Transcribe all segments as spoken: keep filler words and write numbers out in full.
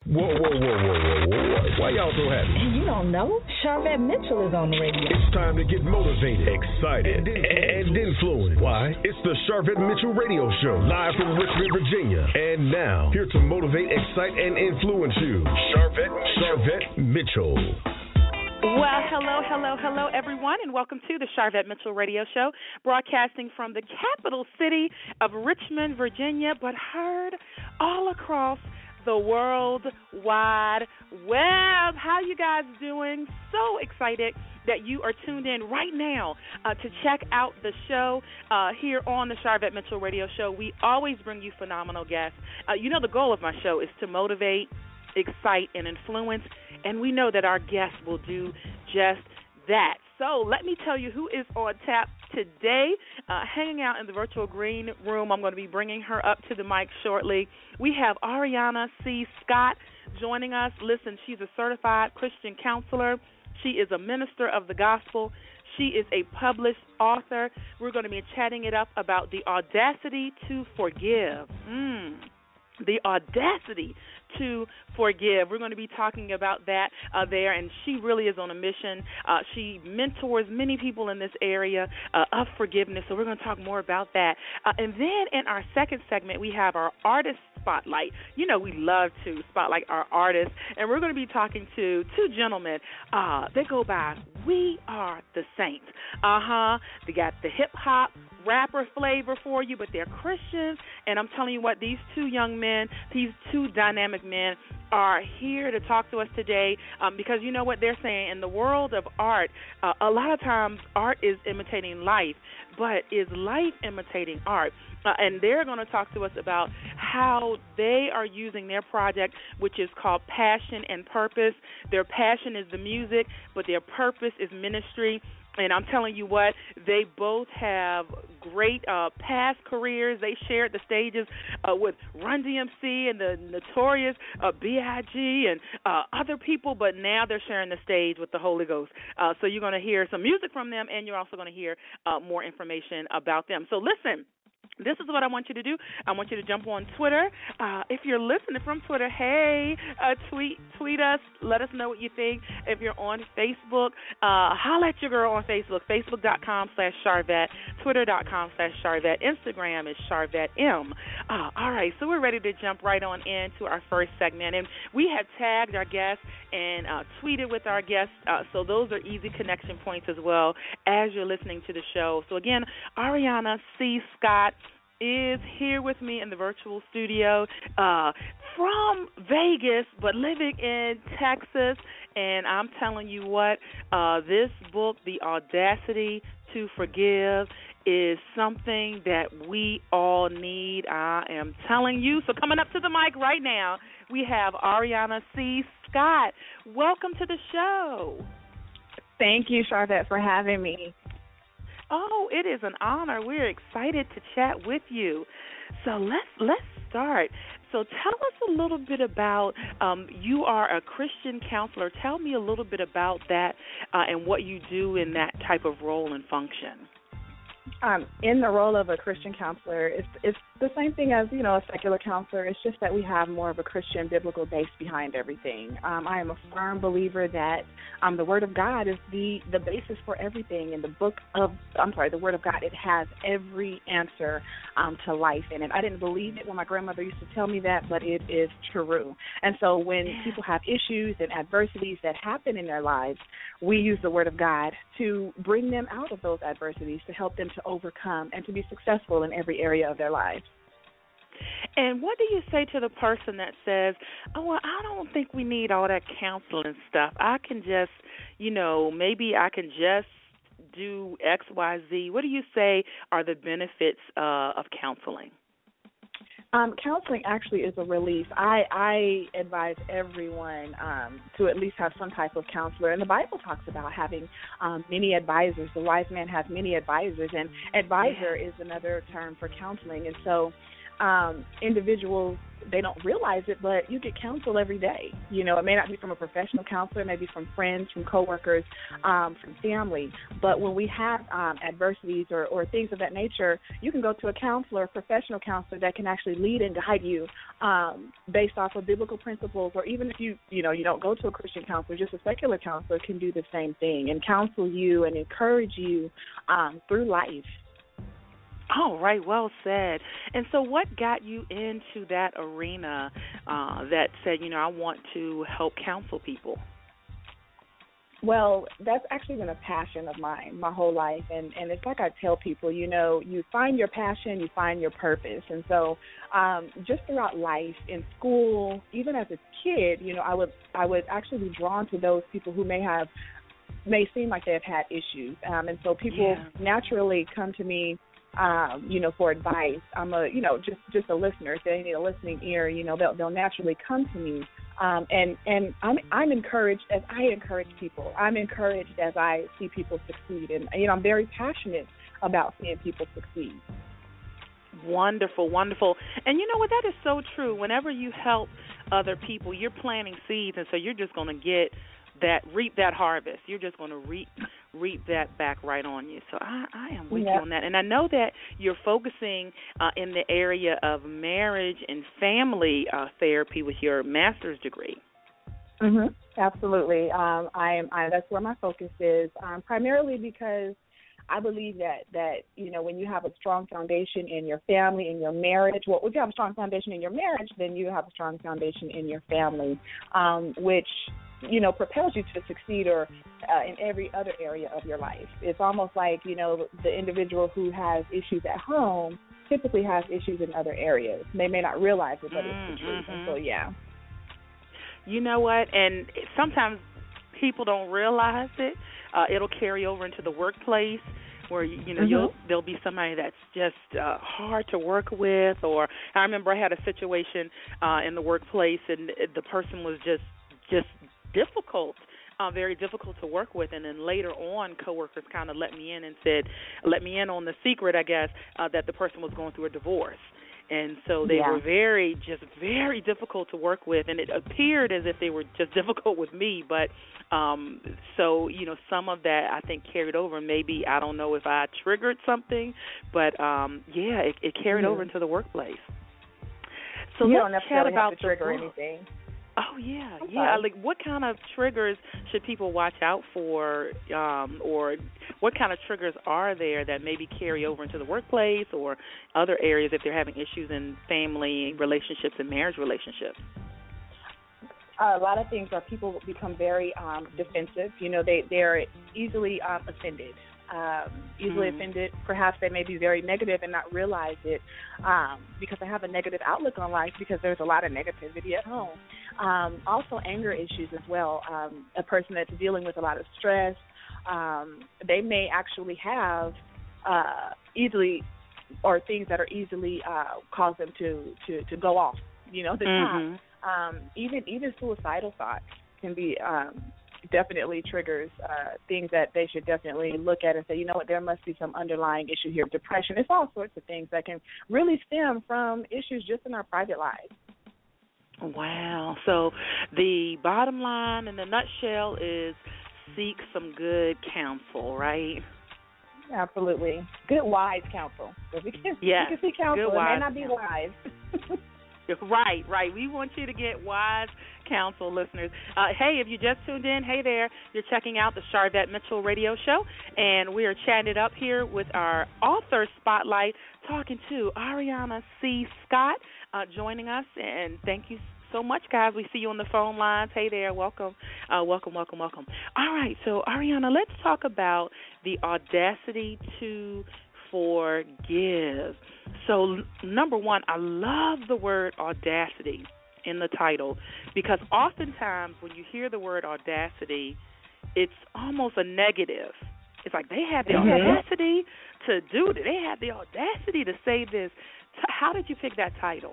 Whoa, whoa, whoa, whoa, whoa, whoa. Why y'all so happy? You don't know? Charvette Mitchell is on the radio. It's time to get motivated, excited, and, and influenced. Why? It's the Charvette Mitchell Radio Show, live from Richmond, Virginia. And now, here to motivate, excite, and influence you, Charvette, Charvette Mitchell. Well, hello, hello, hello, everyone, and welcome to the Charvette Mitchell Radio Show, broadcasting from the capital city of Richmond, Virginia, but heard all across the World Wide Web. How you guys doing? So excited that you are tuned in right now uh, to check out the show uh, here on the Charvette Mitchell Radio Show. We always bring you phenomenal guests. Uh, you know, the goal of my show is to motivate, excite, and influence, and we know that our guests will do just that. So let me tell you who is on tap today, uh, hanging out in the virtual green room. I'm going to be bringing her up to the mic shortly. We have Ariana C. Scott joining us. Listen, she's a certified Christian counselor. She is a minister of the gospel. She is a published author. We're going to be chatting it up about the audacity to forgive. Mm, the audacity to forgive. We're going to be talking about that uh, there, and she really is on a mission. Uh, she mentors many people in this area uh, of forgiveness, so we're going to talk more about that. Uh, and then in our second segment, we have our artist spotlight. You know, we love to spotlight our artists, and we're going to be talking to two gentlemen. Uh, they go by We Are the Saints. Uh-huh. They got the hip-hop rapper flavor for you, but they're Christians, and I'm telling you what, these two young men, these two dynamic men are here to talk to us today um, because you know what they're saying. In the world of art, uh, a lot of times art is imitating life, but is life imitating art? Uh, and they're going to talk to us about how they are using their project, which is called Passion and Purpose. Their passion is the music, but their purpose is ministry. And I'm telling you what, they both have great uh, past careers. They shared the stages uh, with Run D M C and the notorious uh, B I G and uh, other people, but now they're sharing the stage with the Holy Ghost. Uh, so you're going to hear some music from them, and you're also going to hear uh, more information about them. So listen. This is what I want you to do. I want you to jump on Twitter. Uh, if you're listening from Twitter, hey, uh, tweet tweet us. Let us know what you think. If you're on Facebook, uh, holla at your girl on Facebook, facebook.com slash Charvette, twitter.com slash Charvette, Instagram is Charvette M. Uh, all right, so we're ready to jump right on into our first segment. And we have tagged our guests and uh, tweeted with our guests, uh, so those are easy connection points as well as you're listening to the show. So, again, Ariana C. Scott is here with me in the virtual studio uh, from Vegas, but living in Texas. And I'm telling you what, uh, this book, The Audacity to Forgive, is something that we all need. I am telling you. So coming up to the mic right now, we have Ariana C. Scott. Welcome to the show. Thank you, Charvette, for having me. Oh, it is an honor. We're excited to chat with you. So let's let's start. So tell us a little bit about, um, you are a Christian counselor. Tell me a little bit about that uh, and what you do in that type of role and function. Um, in the role of a Christian counselor, it's it's the same thing as, you know, a secular counselor. It's just that we have more of a Christian biblical base behind everything. Um, I am a firm believer that um, the Word of God is the, the basis for everything. In the book of, I'm sorry, the Word of God, it has every answer um, to life in it. I didn't believe it when my grandmother used to tell me that, but it is true. And so when people have issues and adversities that happen in their lives, we use the Word of God to bring them out of those adversities, to help them to overcome and to be successful in every area of their lives. And what do you say to the person that says, oh, well, I don't think we need all that counseling stuff. I can just, you know, maybe I can just do X, Y, Z. What do you say are the benefits uh, of counseling? Um, counseling actually is a relief. I, I advise everyone um, to at least have some type of counselor. And the Bible talks about having um, many advisors. The wise man has many advisors, and advisor is another term for counseling. And so um, individuals, they don't realize it, but you get counsel every day. You know, it may not be from a professional counselor, maybe from friends, from coworkers, um, from family. But when we have um, adversities or, or things of that nature, you can go to a counselor, a professional counselor that can actually lead and guide you um, based off of biblical principles. Or even if you, you know, you don't go to a Christian counselor, just a secular counselor can do the same thing and counsel you and encourage you um, through life. All right, well said. And so what got you into that arena uh, that said, you know, I want to help counsel people? Well, that's actually been a passion of mine my whole life. And, and it's like I tell people, you know, you find your passion, you find your purpose. And so um, just throughout life, in school, even as a kid, you know, I would I would actually be drawn to those people who may have, may seem like they have had issues. Um, and so people yeah. naturally come to me Um, you know, for advice. I'm a, you know, just, just a listener. If they need a listening ear, you know, they'll, they'll naturally come to me. Um, and, and I'm, I'm encouraged as I encourage people. I'm encouraged as I see people succeed. And, you know, I'm very passionate about seeing people succeed. Wonderful, wonderful. And you know what? That is so true. Whenever you help other people, you're planting seeds, and so you're just going to get that, reap that harvest. You're just going to reap reap that back right on you. So I, I am with yeah. you on that. And I know that you're focusing uh, in the area of marriage and family uh, therapy with your master's degree. Mm-hmm. Absolutely. Um, I am. I, that's where my focus is, um, primarily because I believe that, that, you know, when you have a strong foundation in your family, in your marriage, well, if you have a strong foundation in your marriage, then you have a strong foundation in your family, um, which, you know, propels you to succeed or uh, in every other area of your life. It's almost like, you know, the individual who has issues at home typically has issues in other areas. They may not realize it, but mm-hmm. it's the truth. And so, yeah. You know what? And sometimes people don't realize it. Uh, it'll carry over into the workplace where, you know, mm-hmm. you'll, there'll be somebody that's just uh, hard to work with. Or I remember I had a situation uh, in the workplace, and the person was just just difficult, uh, very difficult to work with. And then later on, coworkers kind of let me in and said, let me in on the secret, I guess, uh, that the person was going through a divorce. And so they yeah. were very, just very difficult to work with. And it appeared as if they were just difficult with me. But um, so, you know, some of that I think carried over. Maybe, I don't know if I triggered something, but um, yeah, it, it carried mm-hmm. over into the workplace. So you let's don't chat necessarily about have to trigger the book. anything. Oh, yeah, okay. yeah. Like, what kind of triggers should people watch out for, um, or what kind of triggers are there that maybe carry over into the workplace or other areas if they're having issues in family relationships and marriage relationships? Uh, a lot of things are people become very um, defensive. You know, they, they're easily um, offended. Um, easily mm-hmm. offended. Perhaps they may be very negative and not realize it um, because they have a negative outlook on life because there's a lot of negativity at home. Um, also anger issues as well. Um, a person that's dealing with a lot of stress, um, they may actually have uh, easily or things that are easily uh, cause them to, to, to go off, you know, the mm-hmm. top. Um, even, even suicidal thoughts can be um, definitely triggers uh, things that they should definitely look at and say, you know what, there must be some underlying issue here. Depression, it's all sorts of things that can really stem from issues just in our private lives. Wow. So the bottom line in the nutshell is seek some good counsel, right? Absolutely. Good, wise counsel. If we can, yes. we can seek counsel, good, it may not be wise. Right, right. We want you to get wise counsel, listeners. Uh, hey, if you just tuned in, hey there. You're checking out the Sharvette Mitchell Radio Show, and we are chatting it up here with our author spotlight, talking to Ariana C. Scott, uh, joining us. And thank you so much, guys. We see you on the phone lines. Hey there. Welcome, uh, welcome, welcome, welcome. All right, so Ariana, let's talk about the audacity to forgive. So, number one, I love the word audacity in the title because oftentimes when you hear the word audacity, it's almost a negative. It's like they had the mm-hmm. audacity to do it. They had the audacity to say this. How did you pick that title?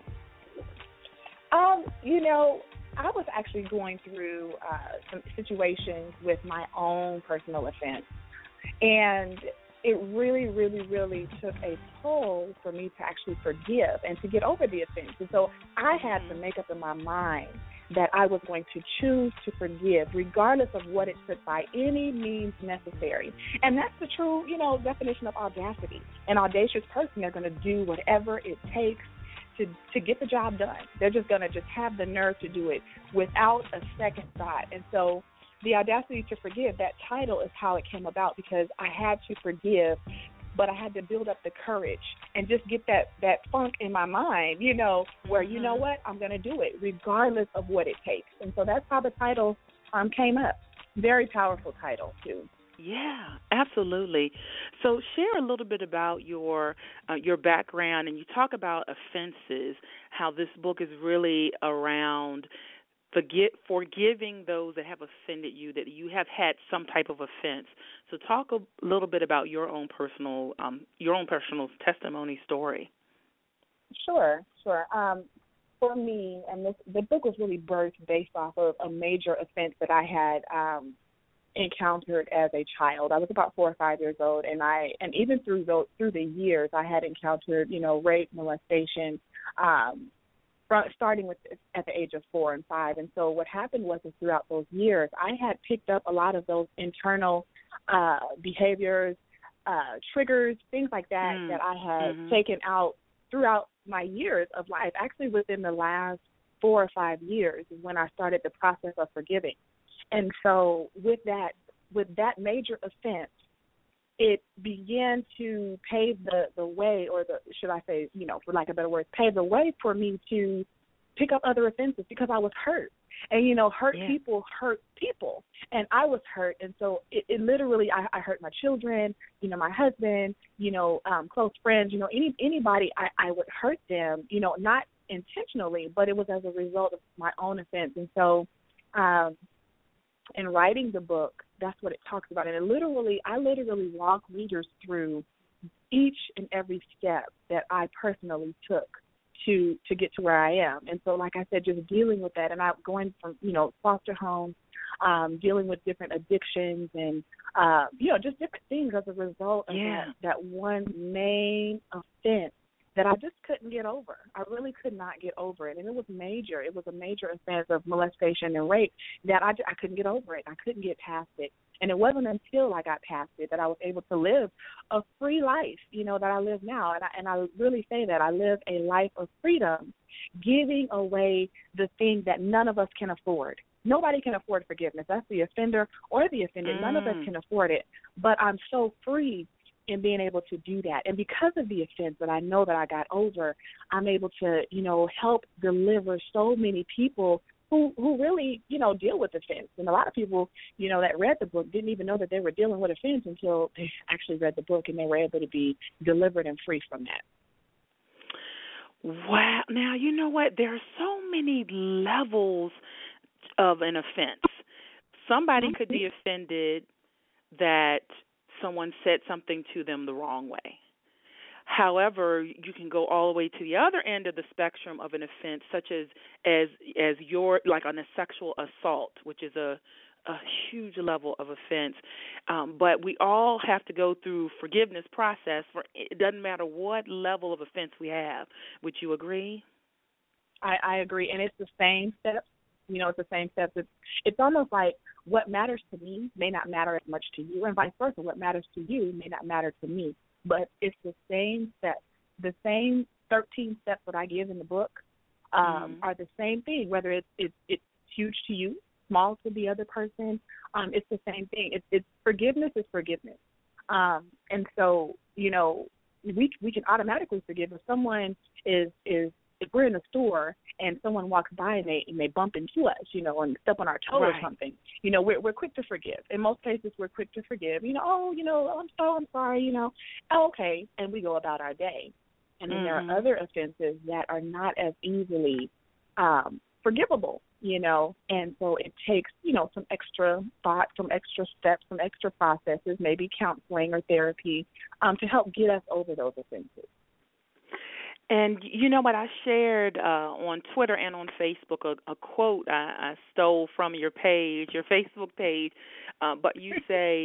Um, you know, I was actually going through uh, some situations with my own personal offense, and it really, really, really took a toll for me to actually forgive and to get over the offense. And so I had to make up in my mind that I was going to choose to forgive, regardless of what it took, by any means necessary. And that's the true, you know, definition of audacity. An audacious person, they're going to do whatever it takes to to get the job done. They're just going to just have the nerve to do it without a second thought. And so the audacity to forgive, that title is how it came about, because I had to forgive, but I had to build up the courage and just get that, that funk in my mind, you know, where, you know what, I'm going to do it regardless of what it takes. And so that's how the title um, came up. Very powerful title, too. Yeah, absolutely. So share a little bit about your uh, your background, and you talk about offenses, how this book is really around Forget, forgiving those that have offended you, that you have had some type of offense. So talk a little bit about your own personal, um, your own personal testimony story. Sure, sure. Um, for me, and this, the book was really birthed based off of a major offense that I had um, encountered as a child. I was about four or five years old, and I, and even through the through the years, I had encountered, you know, rape, molestation. Um, From starting with at the age of four and five. And so what happened was is throughout those years, I had picked up a lot of those internal uh, behaviors, uh, triggers, things like that, mm. that I had mm-hmm. taken out throughout my years of life. Actually, within the last four or five years is when I started the process of forgiving. And so with that, with that major offense, it began to pave the, the way, or the, should I say, you know, for lack of better words, pave the way for me to pick up other offenses, because I was hurt. And, you know, hurt yeah. people hurt people. And I was hurt. And so it, it literally, I, I hurt my children, you know, my husband, you know, um, close friends, you know, any anybody, I, I would hurt them, you know, not intentionally, but it was as a result of my own offense. And so um, in writing the book, that's what it talks about. And it literally, I literally walk readers through each and every step that I personally took to to get to where I am. And so, like I said, just dealing with that, and I'm going from, you know, foster homes, um, dealing with different addictions and, uh, you know, just different things as a result of yeah. that, that one main offense that I just couldn't get over. I really could not get over it. And it was major. It was a major offense of molestation and rape that I, I couldn't get over it. I couldn't get past it. And it wasn't until I got past it that I was able to live a free life, you know, that I live now. And I, and I really say that I live a life of freedom, giving away the thing that none of us can afford. Nobody can afford forgiveness. That's the offender or the offended. Mm. None of us can afford it. But I'm so free in being able to do that. And because of the offense that I know that I got over, I'm able to, you know, help deliver so many people who who really, you know, deal with offense. And a lot of people, you know, that read the book didn't even know that they were dealing with offense until they actually read the book and they were able to be delivered and free from that. Wow. Now, you know what? There are so many levels of an offense. Somebody could be offended that someone said something to them the wrong way. However, you can go all the way to the other end of the spectrum of an offense, such as as as your like on a sexual assault, which is a a huge level of offense. Um, but we all have to go through forgiveness process. For it doesn't matter what level of offense we have. Would you agree? I, I agree, and it's the same steps. You know, it's the same steps. It's, it's almost like what matters to me may not matter as much to you, and vice versa. What matters to you may not matter to me. But it's the same steps. The same thirteen steps that I give in the book um, mm-hmm. are the same thing, whether it's, it's it's huge to you, small to the other person. Um, it's the same thing. It's, it's forgiveness is forgiveness. Um, and so, you know, we we can automatically forgive if someone is is if we're in a store and someone walks by and they and they bump into us, you know, and step on our toe right. or something, you know, we're we're quick to forgive. In most cases, we're quick to forgive. You know, oh, you know, I'm so I'm sorry, you know, oh, okay, and we go about our day. And then mm-hmm. there are other offenses that are not as easily um, forgivable, you know, and so it takes, you know, some extra thought, some extra steps, some extra processes, maybe counseling or therapy um, to help get us over those offenses. And you know what? I shared uh, on Twitter and on Facebook a, a quote I, I stole from your page, your Facebook page. Uh, but you say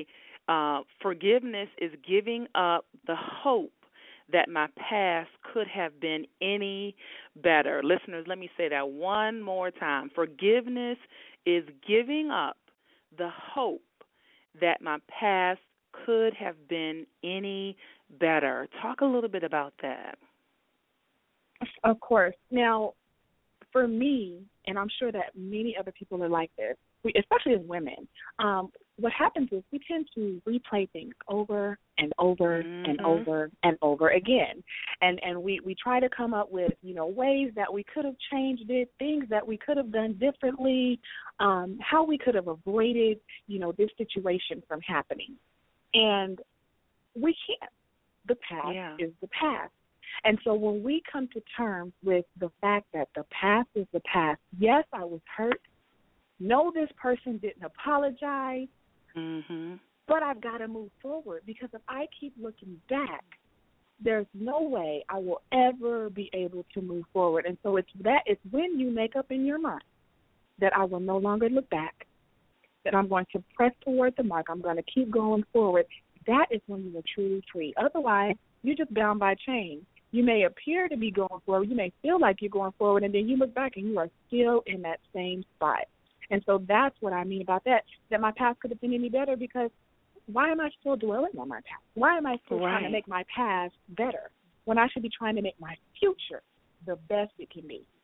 Uh, forgiveness is giving up the hope that my past could have been any better. Listeners, let me say that one more time. Forgiveness is giving up the hope that my past could have been any better. Talk a little bit about that. Of course. Now, for me, and I'm sure that many other people are like this, we, especially as women, um, what happens is we tend to replay things over and over mm-hmm. and over and over again. And and we, we try to come up with, you know, ways that we could have changed it, things that we could have done differently, um, how we could have avoided, you know, this situation from happening. And we can't. The past yeah. is the past. And so when we come to terms with the fact that the past is the past, yes, I was hurt. No, this person didn't apologize. Mm-hmm. But I've got to move forward, because if I keep looking back, there's no way I will ever be able to move forward. And so it's that it's when you make up in your mind that I will no longer look back, that I'm going to press toward the mark, I'm going to keep going forward. That is when you are truly free. Otherwise, you're just bound by chains. You may appear to be going forward. You may feel like you're going forward, and then you look back and you are still in that same spot. And so that's what I mean about that, that my past could have been any better, because why am I still dwelling on my past? Why am I still right. trying to make my past better when I should be trying to make my future the best it can be?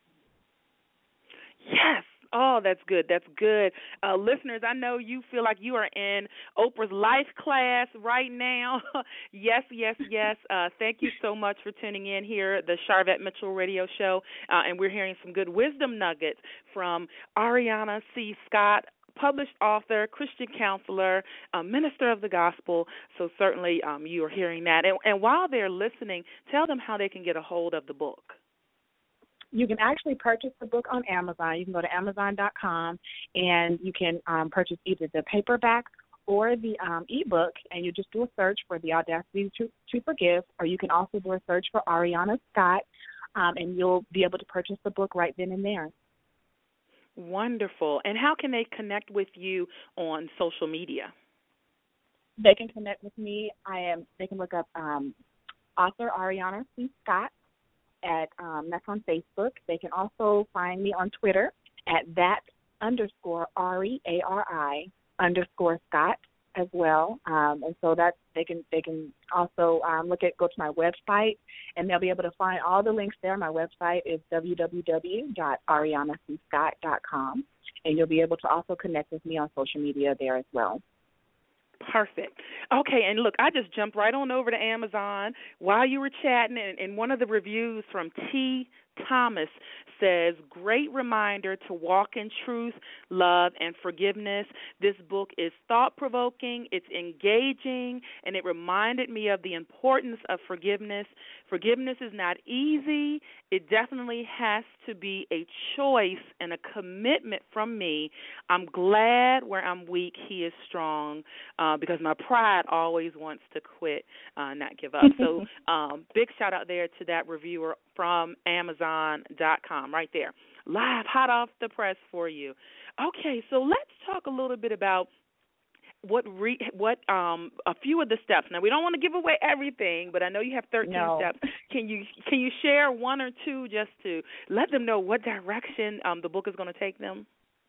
Yes. Oh, that's good. That's good. Uh, listeners, I know you feel like you are in Oprah's life class right now. yes, yes, yes. Uh, thank you so much for tuning in here, the Sharvette Mitchell Radio Show. Uh, and we're hearing some good wisdom nuggets from Ariana C. Scott, published author, Christian counselor, uh, minister of the gospel. So certainly um, you are hearing that. And, and while they're listening, tell them how they can get a hold of the book. You can actually purchase the book on Amazon. You can go to amazon dot com, and you can um, purchase either the paperback or the um, ebook, and you just do a search for The Audacity to, to Forgive, or you can also do a search for Ariana Scott, um, and you'll be able to purchase the book right then and there. Wonderful. And how can they connect with you on social media? They can connect with me. I am. They can look up um, author Ariana C. Scott. At um, that's on Facebook. They can also find me on Twitter at that underscore Ari A R I underscore Scott as well. Um, and so that they can they can also um, look at go to my website, and they'll be able to find all the links there. My website is w w w dot ariana c scott dot com, and you'll be able to also connect with me on social media there as well. Perfect. Okay, and look, I just jumped right on over to Amazon while you were chatting, and, and one of the reviews from T. Thomas says, great reminder to walk in truth, love, and forgiveness. This book is thought-provoking, it's engaging, and it reminded me of the importance of forgiveness. Forgiveness is not easy. It definitely has to be a choice and a commitment from me. I'm glad where I'm weak, he is strong, uh, because my pride always wants to quit, uh, not give up. So um, big shout out there to that reviewer from amazon dot com right there. Live, hot off the press for you. Okay, so let's talk a little bit about what re, what um a few of the steps. Now, we don't want to give away everything, but I know you have thirteen no. steps. Can you can you share one or two just to let them know what direction um the book is going to take them?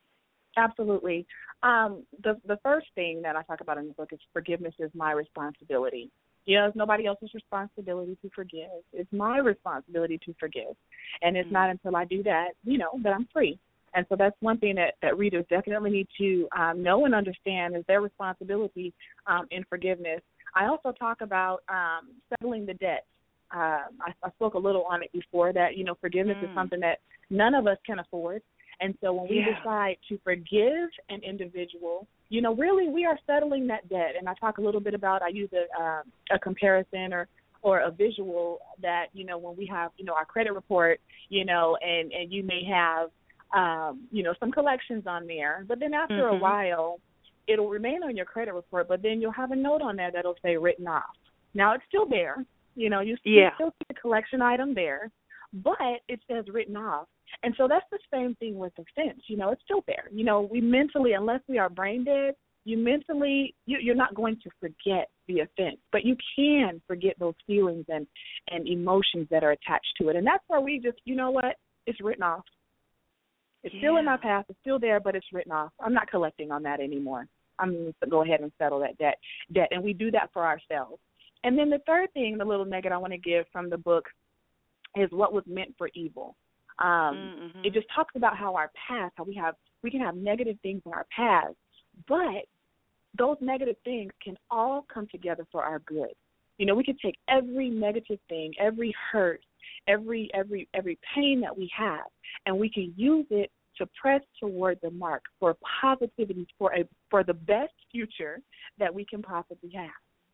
Absolutely. Um, the the first thing that I talk about in the book is forgiveness is my responsibility. You know, it's nobody else's responsibility to forgive. It's my responsibility to forgive. And it's mm-hmm. not until I do that, you know, that I'm free. And so that's one thing that, that readers definitely need to um, know and understand is their responsibility um, in forgiveness. I also talk about um, settling the debt. Uh, I, I spoke a little on it before that, you know, forgiveness mm. is something that none of us can afford. And so when we yeah. decide to forgive an individual, you know, really we are settling that debt. And I talk a little bit about, I use a, uh, a comparison or, or a visual that, you know, when we have, you know, our credit report, you know, and, and you may have, um, you know, some collections on there. But then after mm-hmm. a while, it'll remain on your credit report, but then you'll have a note on there that'll say written off. Now, it's still there. You know, you yeah. still see the collection item there, but it says written off. And so that's the same thing with offense. You know, it's still there. You know, we mentally, unless we are brain dead, You mentally, you, you're not going to forget the offense, but you can forget those feelings and, and emotions that are attached to it. And that's where we just, you know what, it's written off. It's yeah. still in my past. It's still there, but it's written off. I'm not collecting on that anymore. I'm going to go ahead and settle that debt. debt. And we do that for ourselves. And then the third thing, the little nugget I want to give from the book is what was meant for evil. Um, mm-hmm. It just talks about how our past, how we have, we can have negative things in our past, but those negative things can all come together for our good. You know, we can take every negative thing, every hurt, every every every pain that we have, and we can use it to press toward the mark for positivity, for a for the best future that we can possibly have.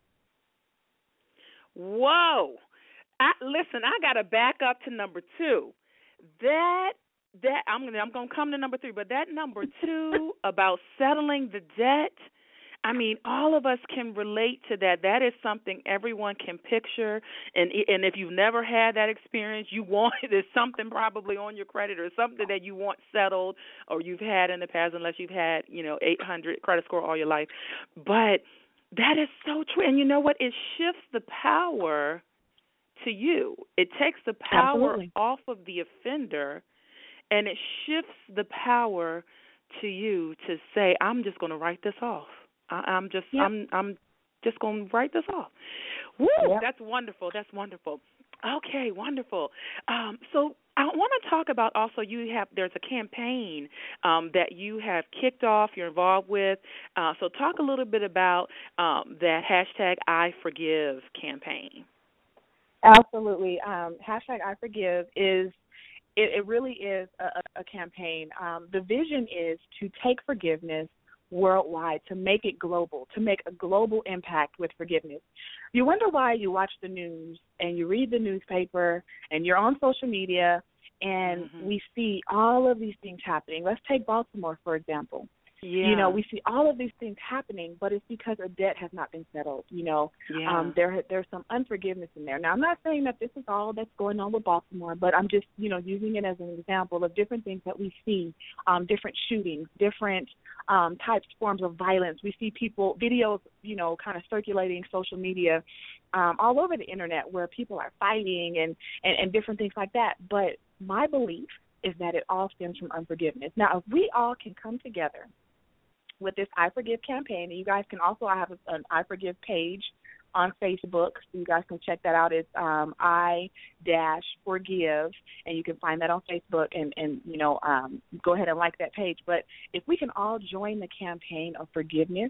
Whoa. I, listen, I got to back up to number two. That that I'm gonna I'm gonna come to number three, but that number two about settling the debt. I mean, all of us can relate to that. That is something everyone can picture, and and if you've never had that experience, you want there's something probably on your credit or something that you want settled, or you've had in the past, unless you've had you know eight hundred credit score all your life. But that is so true, and you know what? It shifts the power to you. It takes the power Absolutely. off of the offender, and it shifts the power to you to say, "I'm just going to write this off. I, I'm just, yep. I'm, I'm just going to write this off." Woo! Yep. That's wonderful. That's wonderful. Okay, wonderful. Um, so I want to talk about also you have there's a campaign um, that you have kicked off. You're involved with. Uh, so talk a little bit about um, that hashtag I Forgive campaign. Absolutely. Um, hashtag I Forgive is, it, it really is a, a campaign. Um, the vision is to take forgiveness worldwide, to make it global, to make a global impact with forgiveness. You wonder why you watch the news and you read the newspaper and you're on social media and mm-hmm. we see all of these things happening. Let's take Baltimore, for example. Yeah. You know, we see all of these things happening, but it's because a debt has not been settled. You know, yeah. um, there there's some unforgiveness in there. Now, I'm not saying that this is all that's going on with Baltimore, but I'm just, you know, using it as an example of different things that we see, um, different shootings, different um, types, forms of violence. We see people, videos, you know, kind of circulating social media um, all over the internet where people are fighting and, and, and different things like that. But my belief is that it all stems from unforgiveness. Now, if we all can come together with this I Forgive campaign, and you guys can also, I have an I Forgive page on Facebook, so you guys can check that out. It's um, I dash Forgive, and you can find that on Facebook, and, and you know, um, go ahead and like that page. But if we can all join the campaign of forgiveness,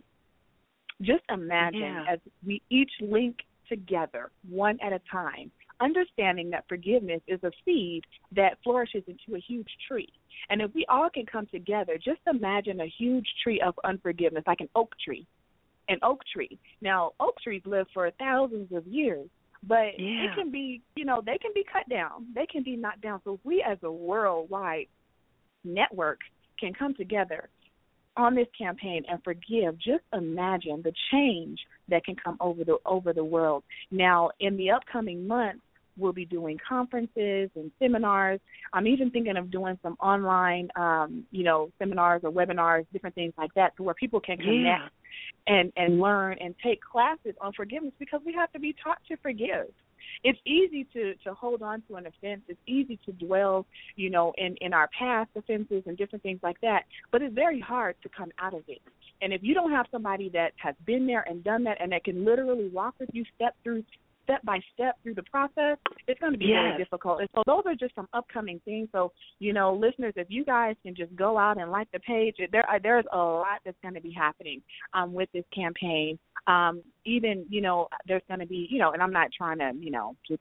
just imagine yeah. as we each link together, one at a time, understanding that forgiveness is a seed that flourishes into a huge tree. And if we all can come together, just imagine a huge tree of unforgiveness, like an oak tree. An oak tree. Now, oak trees live for thousands of years, but yeah. it can be, you know, they can be cut down. They can be knocked down. So if we as a worldwide network can come together on this campaign and forgive, just imagine the change that can come over the over the world. Now, in the upcoming months, we'll be doing conferences and seminars. I'm even thinking of doing some online, um, you know, seminars or webinars, different things like that, to where people can connect yeah. and, and learn and take classes on forgiveness, because we have to be taught to forgive. It's easy to, to hold on to an offense. It's easy to dwell, you know, in, in our past offenses and different things like that, but it's very hard to come out of it. And if you don't have somebody that has been there and done that and that can literally walk with you step through step by step through the process, it's going to be yes. very difficult. And so those are just some upcoming things. So, you know, listeners, if you guys can just go out and like the page, there there's a lot that's going to be happening um, with this campaign. Um, even, you know, there's going to be, you know, and I'm not trying to, you know, just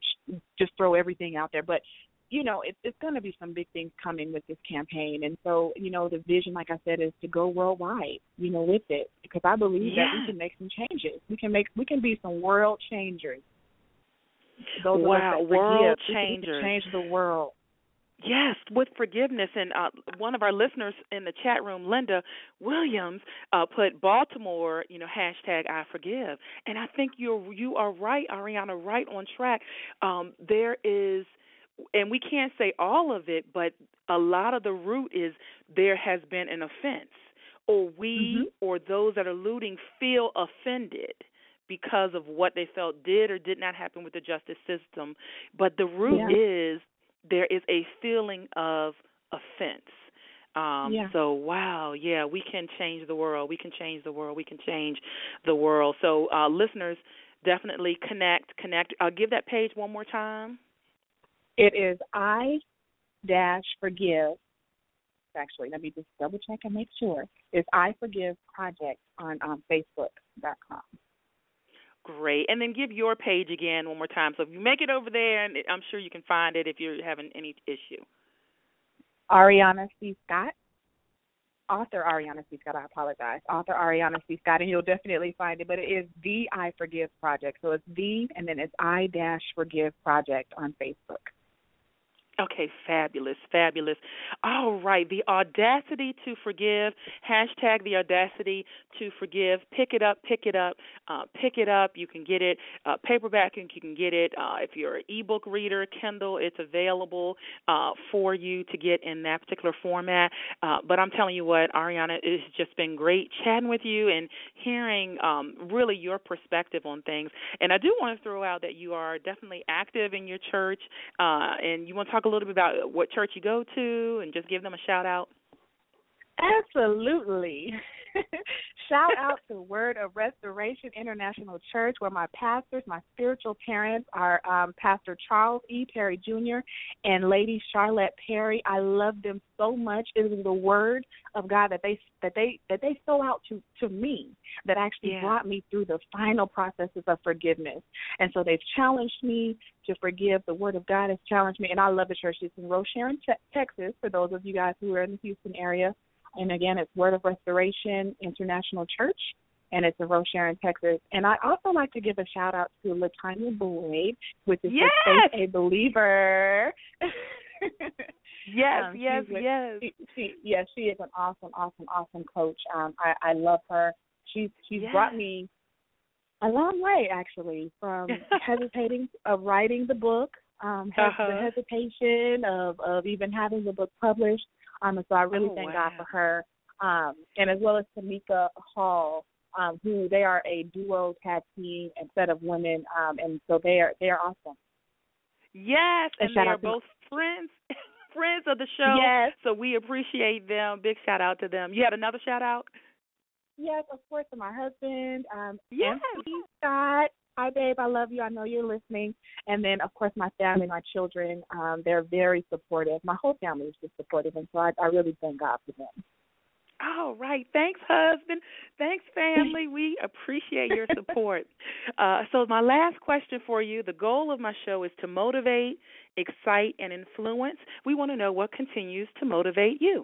just throw everything out there, but you know, it, it's going to be some big things coming with this campaign. And so, you know, the vision, like I said, is to go worldwide, you know, with it, because I believe yeah. that we can make some changes. We can make, we can be some world changers. Those wow, of us that world forgive, changers. We can change the world. Yes, with forgiveness. And uh, one of our listeners in the chat room, Linda Williams, uh, put Baltimore, you know, hashtag I Forgive. And I think you're, you are right, Ariana, right on track. Um, there is, and we can't say all of it, but a lot of the root is there has been an offense, or we Mm-hmm. or those that are looting feel offended because of what they felt did or did not happen with the justice system. But the root Yeah. is there is a feeling of offense. Um, Yeah. so, wow, yeah, we can change the world. We can change the world. We can change the world. So, uh, listeners, definitely connect, connect. I'll give that page one more time. It is I dash forgive. Actually, let me just double check and make sure. It's I Forgive Project on um, Facebook dot com. Great. And then give your page again one more time. So if you make it over there, and I'm sure you can find it if you're having any issue. Ariana C. Scott. Author Ariana C. Scott, I apologize. Author Ariana C. Scott, and you'll definitely find it. But it is the I Forgive Project. So it's the, and then it's I dash Forgive Project on Facebook. Okay, fabulous, fabulous. All right, the audacity to forgive, hashtag the audacity to forgive. Pick it up, pick it up, uh, pick it up. You can get it uh, paperback, and you can get it uh, if you're an ebook reader, Kindle. It's available uh, for you to get in that particular format. Uh, but I'm telling you what, Ariana, it's just been great chatting with you and hearing um, really your perspective on things. And I do want to throw out that you are definitely active in your church, uh, and you want to talk a little bit about what church you go to and just give them a shout out? Absolutely. Shout out to Word of Restoration International Church, where my pastors, my spiritual parents are um, Pastor Charles E. Perry Junior and Lady Charlotte Perry. I love them so much. It is the Word of God that they that they that they sow out to to me that actually Yeah. brought me through the final processes of forgiveness. And so they've challenged me to forgive. The Word of God has challenged me, and I love the church. It's in Rocheron, Texas, for those of you guys who are in the Houston area. And again, it's Word of Restoration International Church, and it's in Rocheron, Texas. And I also like to give a shout out to LaTanya Boyd, which is Yes! the Faith a Believer. Yes, um, yes, she's a- yes. She, she, yes, she is an awesome, awesome, awesome coach. Um, I, I love her. She's she's Yes. brought me a long way, actually, from hesitating of writing the book, um, hes- Uh-huh. the hesitation of, of even having the book published. Um, and so I really Oh, thank wow. God for her, um, and as well as Tamika Hall, um, who they are a duo tag team instead of women, um, and so they are they are awesome. Yes, And and shout they are out to my- both friends, friends of the show. Yes. So we appreciate them. Big shout out to them. You had another shout out? Yes, of course, to my husband, um, Yes. Anthony Scott. Hi, babe. I love you. I know you're listening. And then, of course, my family, my children, um, they're very supportive. My whole family is just supportive, and so I, I really thank God for them. All right. Thanks, husband. Thanks, family. We appreciate your support. Uh, so my last question for you, the goal of my show is to motivate, excite, and influence. We want to know what continues to motivate you.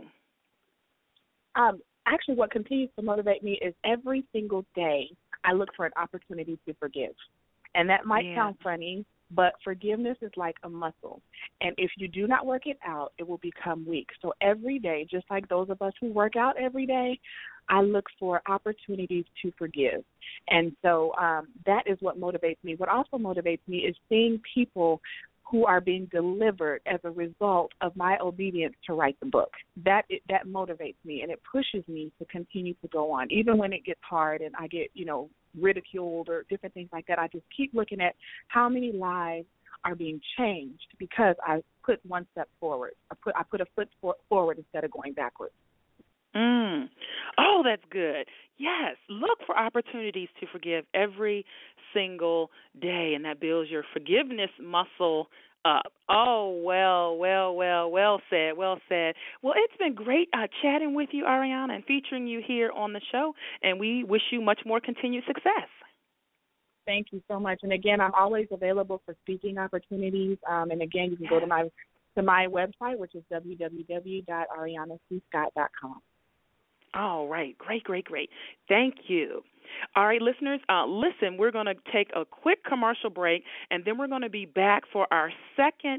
Um, actually, what continues to motivate me is every single day I look for an opportunity to forgive. And that might Yeah. sound funny, but forgiveness is like a muscle. And if you do not work it out, it will become weak. So every day, just like those of us who work out every day, I look for opportunities to forgive. And so um, that is what motivates me. What also motivates me is seeing people who are being delivered as a result of my obedience to write the book. That it, that motivates me, and it pushes me to continue to go on, even when it gets hard and I get, you know, ridiculed or different things like that. I just keep looking at how many lives are being changed because I put one step forward. I put I put a foot for, forward instead of going backwards. Mm. Oh, that's good. Yes, look for opportunities to forgive every single day, and that builds your forgiveness muscle up. Oh, well, well, well, well said, well said. Well, it's been great uh, chatting with you, Ariana, and featuring you here on the show, and we wish you much more continued success. Thank you so much. And again, I'm always available for speaking opportunities. Um, and again, you can go to my to my website, which is w w w dot ariana c scott dot com. All right. Great, great, great. Thank you. All right, listeners, uh, listen, we're going to take a quick commercial break, and then we're going to be back for our second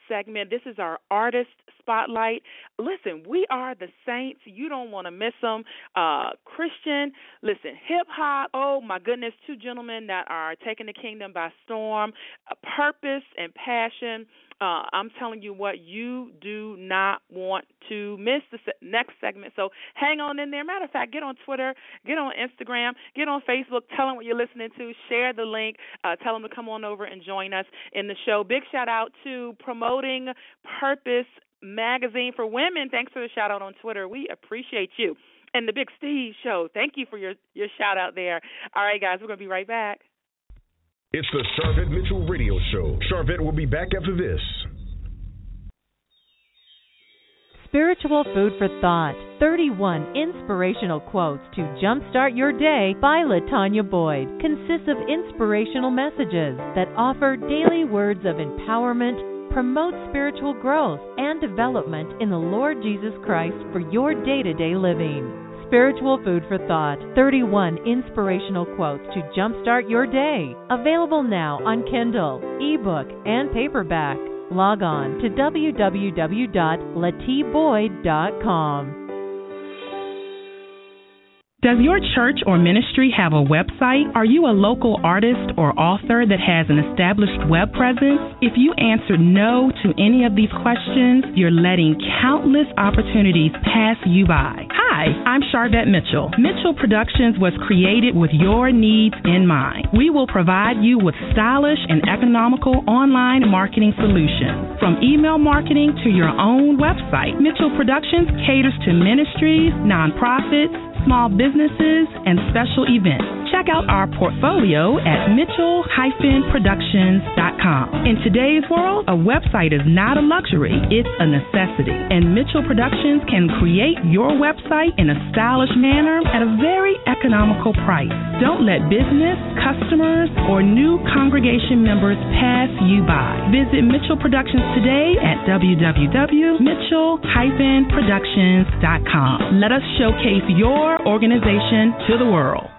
segment. This is our artist spotlight. Listen, we are the Saints. You don't want to miss them. Uh, Christian, listen, hip-hop, oh, my goodness, two gentlemen that are taking the kingdom by storm, uh, purpose and passion. Uh, I'm telling you what, you do not want to miss the se- next segment. So hang on in there. Matter of fact, get on Twitter, get on Instagram, get on Facebook, tell them what you're listening to, share the link, uh, tell them to come on over and join us in the show. Big shout out to Promoting Purpose Magazine for Women. Thanks for the shout out on Twitter. We appreciate you. And the Big Steve Show, thank you for your, your shout out there. All right, guys, we're going to be right back. It's the Sharvette Mitchell Radio Show. Sharvette will be back after this. Spiritual Food for Thought. thirty-one inspirational quotes to jumpstart your day by LaTanya Boyd consists of inspirational messages that offer daily words of empowerment, promote spiritual growth and development in the Lord Jesus Christ for your day-to-day living. Spiritual Food for Thought, thirty-one inspirational quotes to jumpstart your day. Available now on Kindle, ebook, and paperback. Log on to w w w dot lati boyd dot com. Does your church or ministry have a website? Are you a local artist or author that has an established web presence? If you answered no to any of these questions, you're letting countless opportunities pass you by. Hi, I'm Sharvette Mitchell. Mitchell Productions was created with your needs in mind. We will provide you with stylish and economical online marketing solutions. From email marketing to your own website, Mitchell Productions caters to ministries, nonprofits, small businesses, and special events. Check out our portfolio at mitchell dash productions dot com. In today's world, a website is not a luxury, it's a necessity. And Mitchell Productions can create your website in a stylish manner at a very economical price. Don't let business, customers, or new congregation members pass you by. Visit Mitchell Productions today at w w w dot mitchell dash productions dot com. Let us showcase your organization to the world.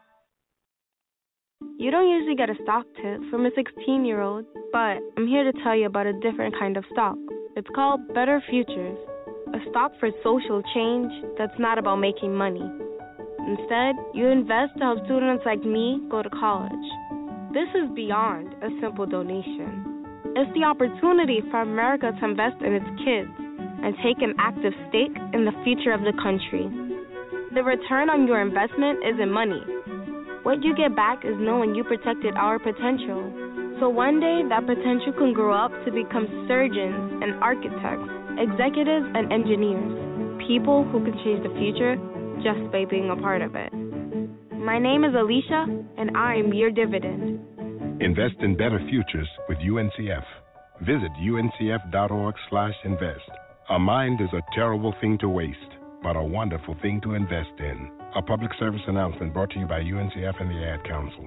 You don't usually get a stock tip from a sixteen-year-old, but I'm here to tell you about a different kind of stock. It's called Better Futures, a stock for social change that's not about making money. Instead, you invest to help students like me go to college. This is beyond a simple donation. It's the opportunity for America to invest in its kids and take an active stake in the future of the country. The return on your investment isn't money. What you get back is knowing you protected our potential. So one day, that potential can grow up to become surgeons and architects, executives and engineers, people who can change the future just by being a part of it. My name is Alicia, and I'm your dividend. Invest in better futures with U N C F. Visit U N C F dot org slash invest. A mind is a terrible thing to waste, but a wonderful thing to invest in. A public service announcement brought to you by U N C F and the Ad Council.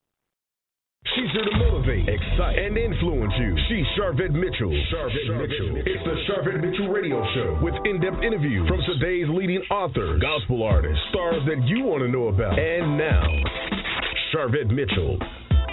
She's here to motivate, excite, and influence you. She's Sharvette Mitchell. Sharvette Mitchell. It's the Sharvette Mitchell Radio Show with in-depth interviews from today's leading authors, gospel artists, stars that you want to know about. And now, Sharvette Mitchell.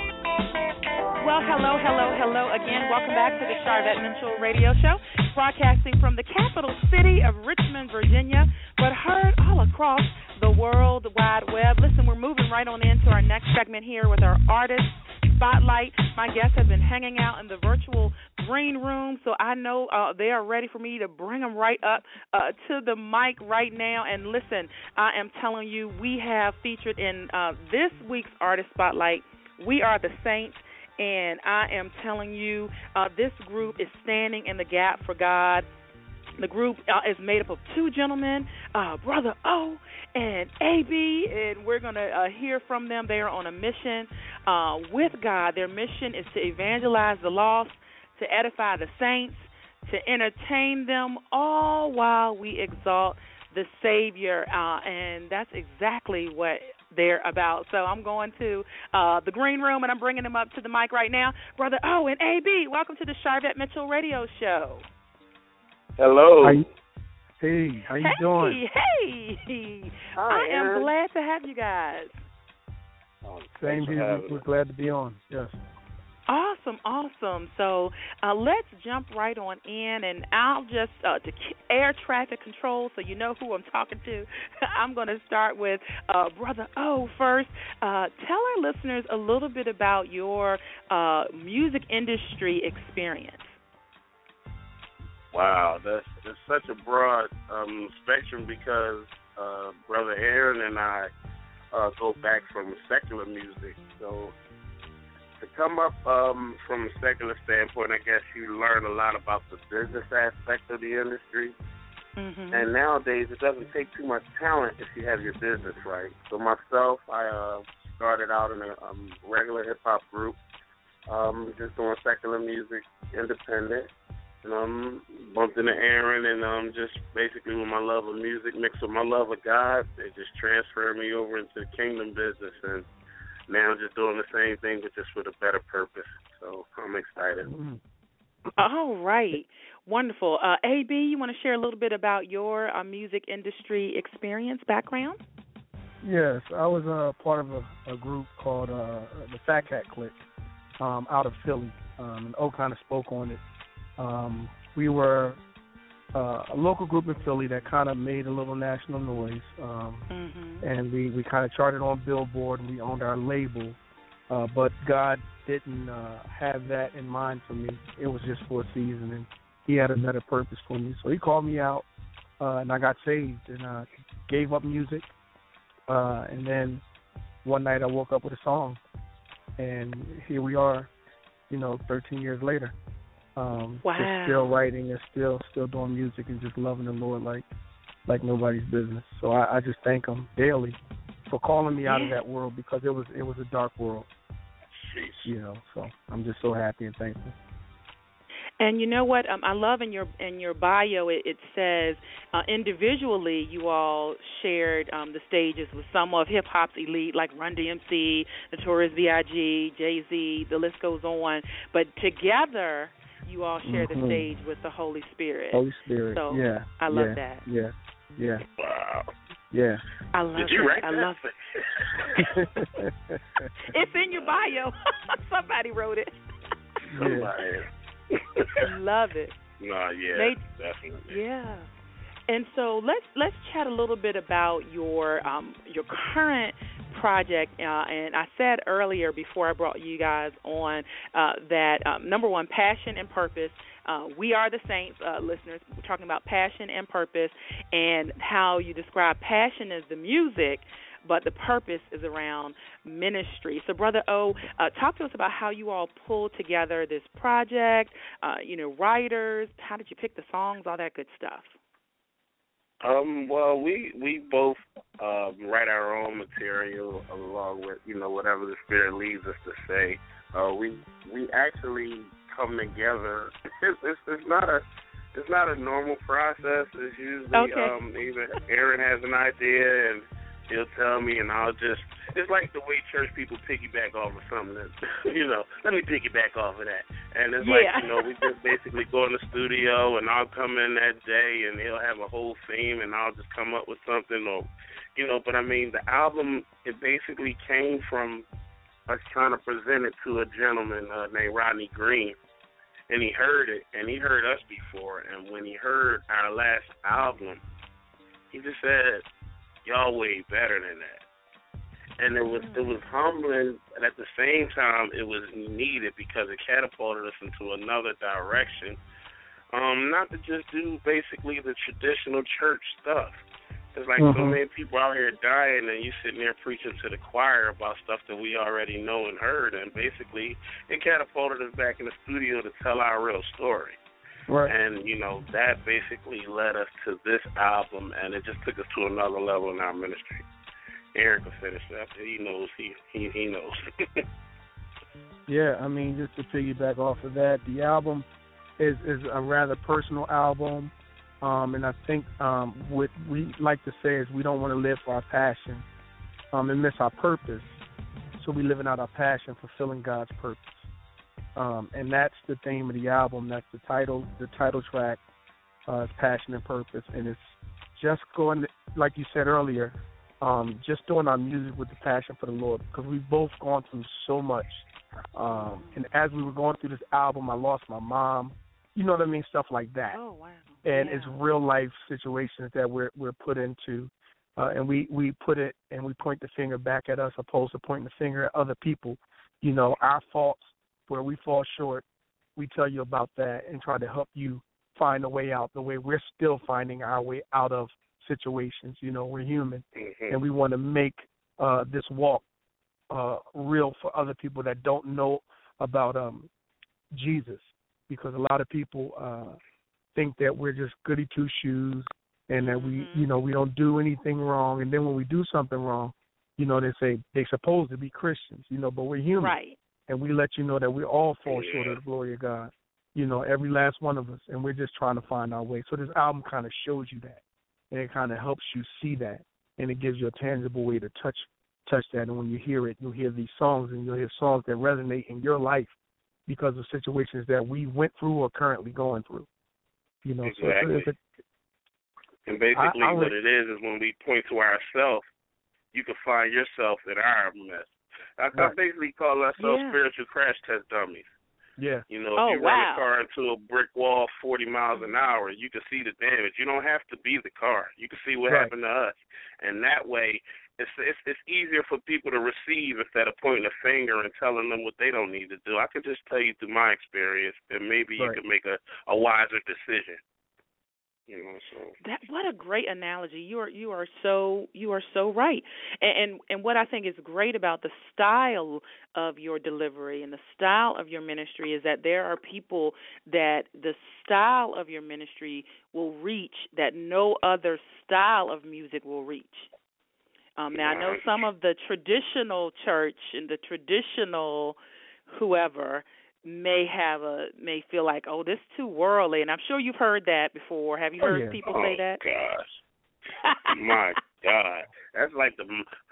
Well, hello, hello, hello again. Welcome back to the Sharvette Mitchell Radio Show, broadcasting from the capital city of Richmond, Virginia, but heard all across the World Wide Web. Listen, we're moving right on into our next segment here with our artist spotlight. My guests have been hanging out in the virtual green room, so I know uh, they are ready for me to bring them right up uh, to the mic right now. And listen, I am telling you, we have featured in uh, this week's artist spotlight, We Are the Saints. And I am telling you, uh, this group is standing in the gap for God. The group uh, is made up of two gentlemen, uh, Brother O and A B, and we're going to uh, hear from them. They are on a mission uh, with God. Their mission is to evangelize the lost, to edify the saints, to entertain them, all while we exalt the Savior. Uh, and that's exactly what they're about. So I'm going to uh, the green room, and I'm bringing them up to the mic right now. Brother O and A B, welcome to the Sharvette Mitchell Radio Show. Hello. How you, hey, how you hey, doing? Hey, Hi, I am Aaron. glad to have you guys. Oh, Same here. We're glad to be on. Yes. Awesome, awesome. So uh, let's jump right on in, and I'll just, uh, to air traffic control so you know who I'm talking to, I'm going to start with uh, Brother O first. Uh, tell our listeners a little bit about your uh, music industry experience. Wow, that's, that's such a broad um, spectrum because uh, Brother Aaron and I uh, go back from secular music, so to come up um, from a secular standpoint, I guess you learn a lot about the business aspect of the industry. Mm-hmm. And nowadays, it doesn't take too much talent if you have your business right. So myself, I uh, started out in a um, regular hip-hop group, um, just doing secular music, independent. And um, bumped into Aaron, and um, just basically with my love of music mixed with my love of God, it just transferred me over into the kingdom business. And now I'm just doing the same thing, but just with a better purpose. So I'm excited. All right. Wonderful. Uh, A B, you want to share a little bit about your uh, music industry experience, background? Yes, I was uh, part of a, a group called uh, the Fat Cat Clique um, out of Philly, um, and O kind of spoke on it. Um, we were uh, a local group in Philly that kind of made a little national noise, um, mm-hmm. and we, we kind of charted on Billboard, and we owned our label, uh, but God didn't uh, have that in mind for me. It was just for a season, and he had another purpose for me. So he called me out, uh, and I got saved, and uh, gave up music, uh, and then one night I woke up with a song, and here we are, you know, thirteen years later. Um, wow. Just still writing and still still doing music and just loving the Lord like like nobody's business. So I, I just thank him daily for calling me out yeah. of that world, because it was it was a dark world. Jeez. You know, so I'm just so happy and thankful. And you know what? Um, I love in your in your bio it, it says uh, individually you all shared um, the stages with some of hip hop's elite like Run D M C, Notorious B I G, Jay-Z. The list goes on. But together, you all share mm-hmm. the stage with the Holy Spirit. Holy Spirit, so yeah. I love yeah, that. Yeah, yeah. Wow. Yeah. I love Did you it. write I that? love it. It's in your bio. Somebody wrote it. Somebody. Love it. No, yeah, Nate, definitely. Yeah. And so let's let's chat a little bit about your um, your current project. Uh, and I said earlier before I brought you guys on uh, that um, number one, passion and purpose. Uh, we are the Saints, uh, listeners. We're talking about passion and purpose, and how you describe passion as the music, but the purpose is around ministry. So, Brother O, uh, talk to us about how you all pulled together this project. Uh, you know, writers. How did you pick the songs? All that good stuff. Um, well, we we both uh, write our own material along with, you know, whatever the Spirit leads us to say. Uh, we we actually come together. It's, it's, it's not a it's not a normal process. It's usually okay. um, either Aaron has an idea and he'll tell me, and I'll just. It's like the way church people piggyback off of something. That, you know, let me piggyback off of that. And it's yeah. like, you know, we just basically go in the studio, and I'll come in that day, and he'll have a whole theme, and I'll just come up with something, or, you know. But I mean, the album, it basically came from us trying to present it to a gentleman uh, named Rodney Green, and he heard it, and he heard us before, and when he heard our last album, he just said, "Y'all way better than that." And it was it was humbling, and at the same time, it was needed because it catapulted us into another direction. Um, not to just do basically the traditional church stuff. There's like mm-hmm. so many people out here dying, and you sitting there preaching to the choir about stuff that we already know and heard. And basically, it catapulted us back in the studio to tell our real story. Right. And, you know, that basically led us to this album, and it just took us to another level in our ministry. Aaron can finish that. He knows. He he, he knows. Yeah, I mean, just to piggyback off of that, the album is, is a rather personal album, um, and I think um, what we like to say is we don't want to live for our passion um, and miss our purpose, so we're living out our passion, fulfilling God's purpose. Um, and that's the theme of the album. That's the title. The title track uh, is Passion and Purpose, and it's just going, like you said earlier, um, just doing our music with the passion for the Lord, because we've both gone through so much Um, and as we were going through this album, I lost my mom. You know what I mean? Stuff like that. Oh, wow. And yeah. it's real life situations that we're we're put into, uh, and we, we put it and we point the finger back at us, opposed to pointing the finger at other people. You know, our faults where we fall short, we tell you about that and try to help you find a way out. The way we're still finding our way out of situations. You know, we're human, mm-hmm. and we want to make uh, this walk uh, real for other people that don't know about um, Jesus, because a lot of people. Uh, think that we're just goody two shoes and that we, mm-hmm. you know, we don't do anything wrong. And then when we do something wrong, you know, they say they're supposed to be Christians, you know, but we're human. Right. And we let you know that we all fall yeah. short of the glory of God, you know, every last one of us. And we're just trying to find our way. So this album kind of shows you that. And it kind of helps you see that. And it gives you a tangible way to touch touch that. And when you hear it, you'll hear these songs, and you'll hear songs that resonate in your life because of situations that we went through or currently going through. You know, exactly. so it's a, and basically I, I what it is is when we point to ourselves, you can find yourself in our mess. I, right. I basically call ourselves yeah. spiritual crash test dummies. Yeah. You know, if oh, you wow. run a car into a brick wall forty miles an hour, you can see the damage. You don't have to be the car. You can see what right. happened to us. And that way, it's, it's it's easier for people to receive instead of pointing a finger and telling them what they don't need to do. I can just tell you through my experience, and maybe right. you can make a, a wiser decision. You know, so that what a great analogy. You are you are so you are so right. And, and and what I think is great about the style of your delivery and the style of your ministry is that there are people that the style of your ministry will reach that no other style of music will reach. Um, now I know some of the traditional church and the traditional whoever may have a may feel like, oh, this is too worldly, and I'm sure you've heard that before. Have you oh, heard yeah. people oh, say that? Gosh, my God, that's like the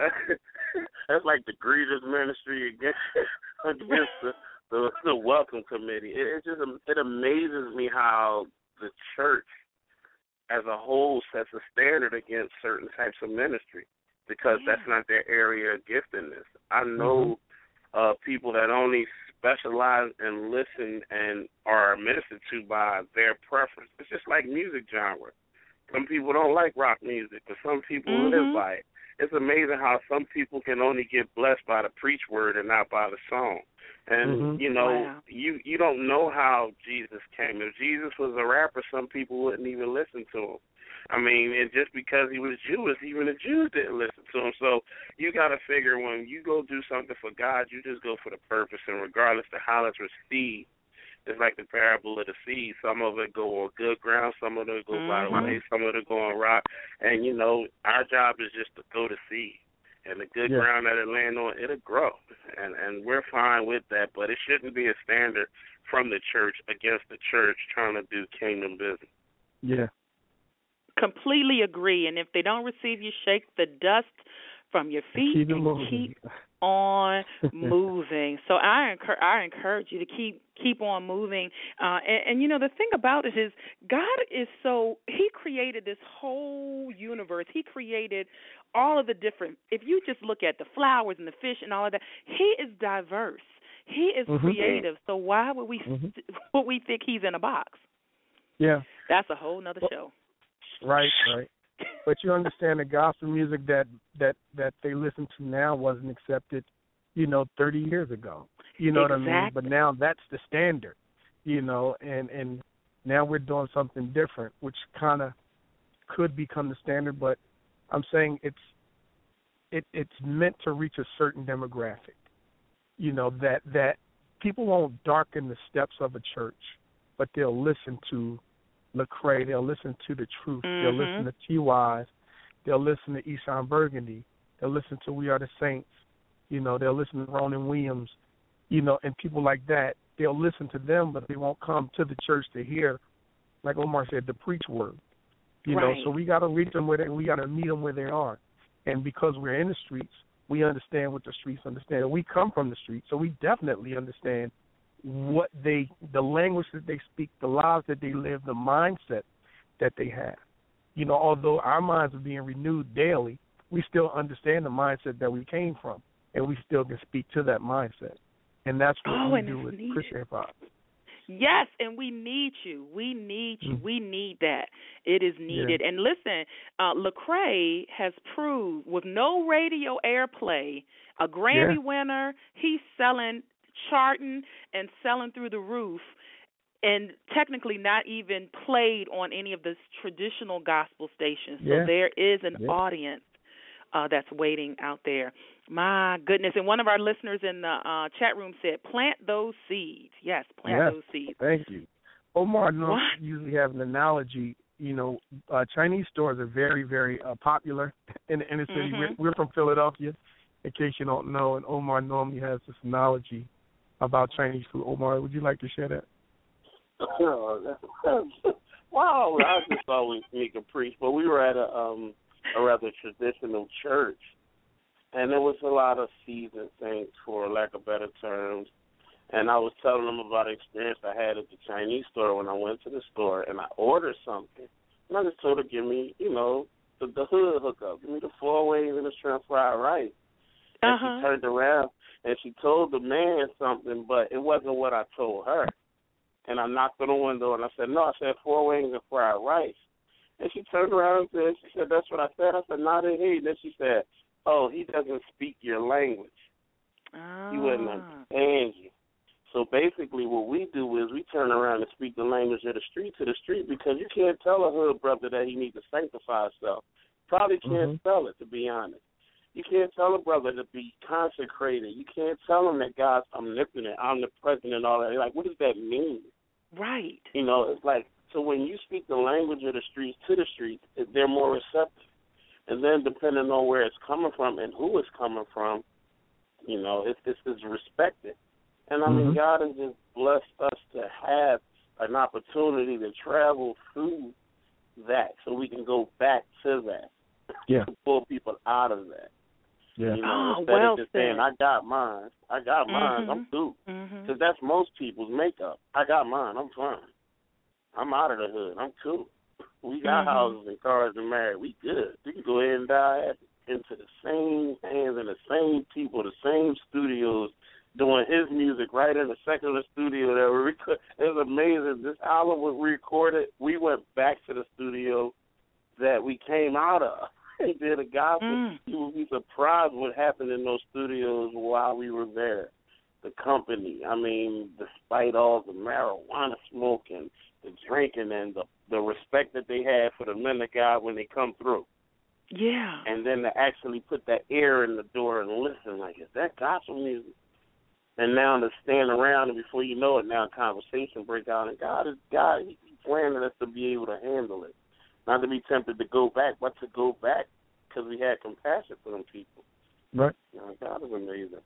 that's like the greeters ministry against against the, the the welcome committee. It, it just it amazes me how the church as a whole sets a standard against certain types of ministry because yeah. that's not their area of giftedness. I know mm-hmm. uh, people that only specialize and listen and are ministered to by their preference. It's just like music genre. Some people don't like rock music, but some people mm-hmm. live by it. It's amazing how some people can only get blessed by the preach word and not by the song. And, mm-hmm. you know, wow. you, you don't know how Jesus came. If Jesus was a rapper, some people wouldn't even listen to him. I mean, and just because he was Jewish, even the Jews didn't listen to him. So you got to figure when you go do something for God, you just go for the purpose, and regardless of how it's received, it's like the parable of the seed. Some of it go on good ground, some of it go mm-hmm. by the way, some of it go on rock. And, you know, our job is just to go to seed. And the good yeah. ground that it land on, it'll grow. And and we're fine with that, but it shouldn't be a standard from the church against the church trying to do kingdom business. Yeah. Completely agree. And if they don't receive you, shake the dust from your feet keep and keep on moving. So I encourage, I encourage you to keep keep on moving. Uh, and, and, you know, the thing about it is God is so, he created this whole universe. He created all of the different, if you just look at the flowers and the fish and all of that, he is diverse. He is mm-hmm. creative. So why would we mm-hmm. would we think he's in a box? Yeah. That's a whole nother well, show. Right, right. But you understand the gospel music that, that, that they listen to now wasn't accepted, you know, thirty years ago. You know exactly. what I mean? But now that's the standard, you know, and, and now we're doing something different, which kind of could become the standard. But I'm saying it's it, it's meant to reach a certain demographic, you know, that, that people won't darken the steps of a church, but they'll listen to Lecrae, they'll listen to The Truth, mm-hmm. they'll listen to T Y's, they'll listen to Eshawn Burgundy, they'll listen to We Are the Saints, you know, they'll listen to Ronan Williams, you know, and people like that. They'll listen to them, but they won't come to the church to hear, like Omar said, the preach word. You right. know, so we got to reach them where they, we got to meet them where they are. And because we're in the streets, we understand what the streets understand. We come from the streets, so we definitely understand what they, the language that they speak, the lives that they live, the mindset that they have. You know, although our minds are being renewed daily, we still understand the mindset that we came from, and we still can speak to that mindset. And that's what oh, we and do with needed. Christian hip hop. Yes, and we need you. We need you. Mm. We need that. It is needed. Yeah. And listen, uh, Lecrae has proved with no radio airplay, a Grammy yeah. winner, he's selling, charting, and selling through the roof, and technically not even played on any of the traditional gospel stations. Yeah. So there is an yeah. audience uh, that's waiting out there. My goodness. And one of our listeners in the uh, chat room said, plant those seeds. Yes, plant yes. those seeds. Thank you. Omar knows usually have an analogy. You know, uh, Chinese stores are very, very uh, popular in the inner city. Mm-hmm. We're, we're from Philadelphia, in case you don't know, and Omar normally has this analogy about Chinese food. Omar, would you like to share that? Wow, I just always sneak a preach, but we were at a um a rather traditional church, and there was a lot of seasoned saints, for lack of better terms, and I was telling them about the experience I had at the Chinese store when I went to the store and I ordered something, and I just told her, give me, you know, the, the hood hookup, give me the four ways and the shrimp fried rice. And uh-huh. she turned around and she told the man something, but it wasn't what I told her. And I knocked on the window and I said, no, I said four wings and fried rice. And she turned around and said, she said, that's what I said. I said, no, I didn't hear you. Then she said, oh, he doesn't speak your language. Ah. He wouldn't understand you. So basically what we do is we turn around and speak the language of the street to the street, because you can't tell a hood brother that he needs to sanctify himself. Probably can't mm-hmm. spell it, to be honest. You can't tell a brother to be consecrated. You can't tell him that God's omnipotent, omnipresent, and all that. Like, what does that mean? Right. You know, it's like, so when you speak the language of the streets to the streets, they're more receptive. And then depending on where it's coming from and who it's coming from, you know, it's, it's, it's respected. And, I mean, mm-hmm. God has just blessed us to have an opportunity to travel through that so we can go back to that. Yeah. To pull people out of that. Yeah. You know, oh, instead well of just said. saying, I got mine, I got mine, mm-hmm. I'm through. Because mm-hmm. that's most people's makeup. I got mine, I'm fine. I'm out of the hood, I'm cool. We got mm-hmm. houses and cars and married, we good. We can go ahead and die into the same hands and the same people, the same studios, doing his music right in the secular studio that we rec- it was amazing. This album was recorded. We went back to the studio that we came out of. He did a gospel. Mm. You would be surprised what happened in those studios while we were there. The company, I mean, despite all the marijuana smoking, the drinking, and the, the respect that they had for the men of God when they come through. Yeah. And then to actually put that ear in the door and listen, like, is that gospel music? And now to stand around, and before you know it, now a conversation breaks out, and God is God. He planted us to be able to handle it. Not to be tempted to go back, but to go back because we had compassion for them people. Right. You know, God is amazing.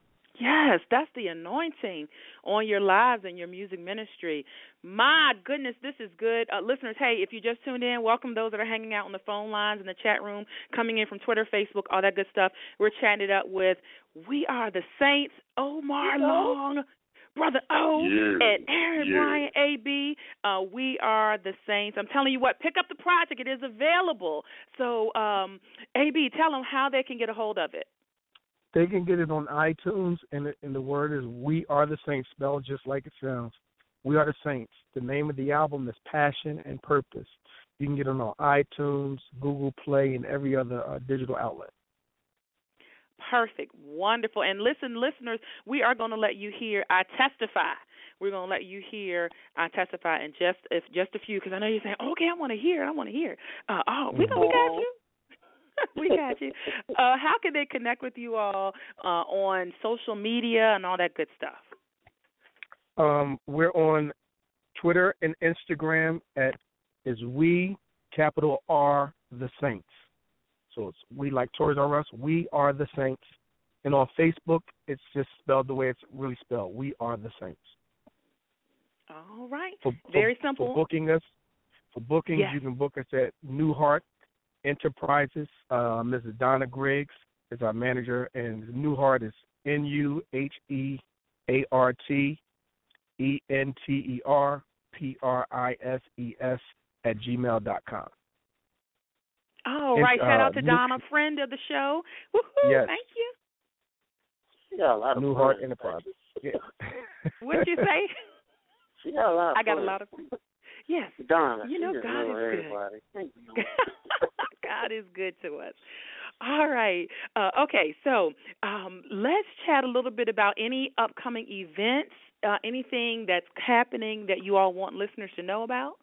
Yes, that's the anointing on your lives and your music ministry. My goodness, this is good. Uh, listeners, hey, if you just tuned in, welcome those that are hanging out on the phone lines in the chat room, coming in from Twitter, Facebook, all that good stuff. We're chatting it up with We Are the Saints, Omar you know? Long, Brother O, yeah, and Aaron yeah. Bryant, A B. Uh, we Are the Saints. I'm telling you what, pick up the project. It is available. So, um, A B, tell them how they can get a hold of it. They can get it on iTunes, and the, and the word is We Are the Saints, spelled just like it sounds. We Are the Saints. The name of the album is Passion and Purpose. You can get it on iTunes, Google Play, and every other uh, digital outlet. Perfect. Wonderful. And listen, listeners, we are going to let you hear I Testify. We're going to let you hear I Testify in just if just a few, because I know you're saying, okay, I want to hear, I want to hear. Uh, oh, we, gonna, we got you. we got you. Uh, how can they connect with you all uh, on social media and all that good stuff? Um, we're on Twitter and Instagram at is we capital R the Saints. So it's we like Toys R Us. We Are the Saints. And on Facebook, it's just spelled the way it's really spelled. We Are the Saints. All right. For, Very for, simple. For booking us, for bookings, yes. you can book us at Newhart Enterprises. Uh, Missus Donna Griggs is our manager, and Newhart is N U H E A R T E N T E R P R I S E S at gmail dot com. All right. And, Shout uh, out to New- Donna, friend of the show. Woohoo! Yes. Thank you. She got a lot of New fun. Heart Enterprises. Yeah. What'd you say? She got a lot of I got fun. a lot of Yes. Donna, you know, she God is everybody. good. God is good to us. All right. Uh, okay, so um, let's chat a little bit about any upcoming events, uh, anything that's happening that you all want listeners to know about.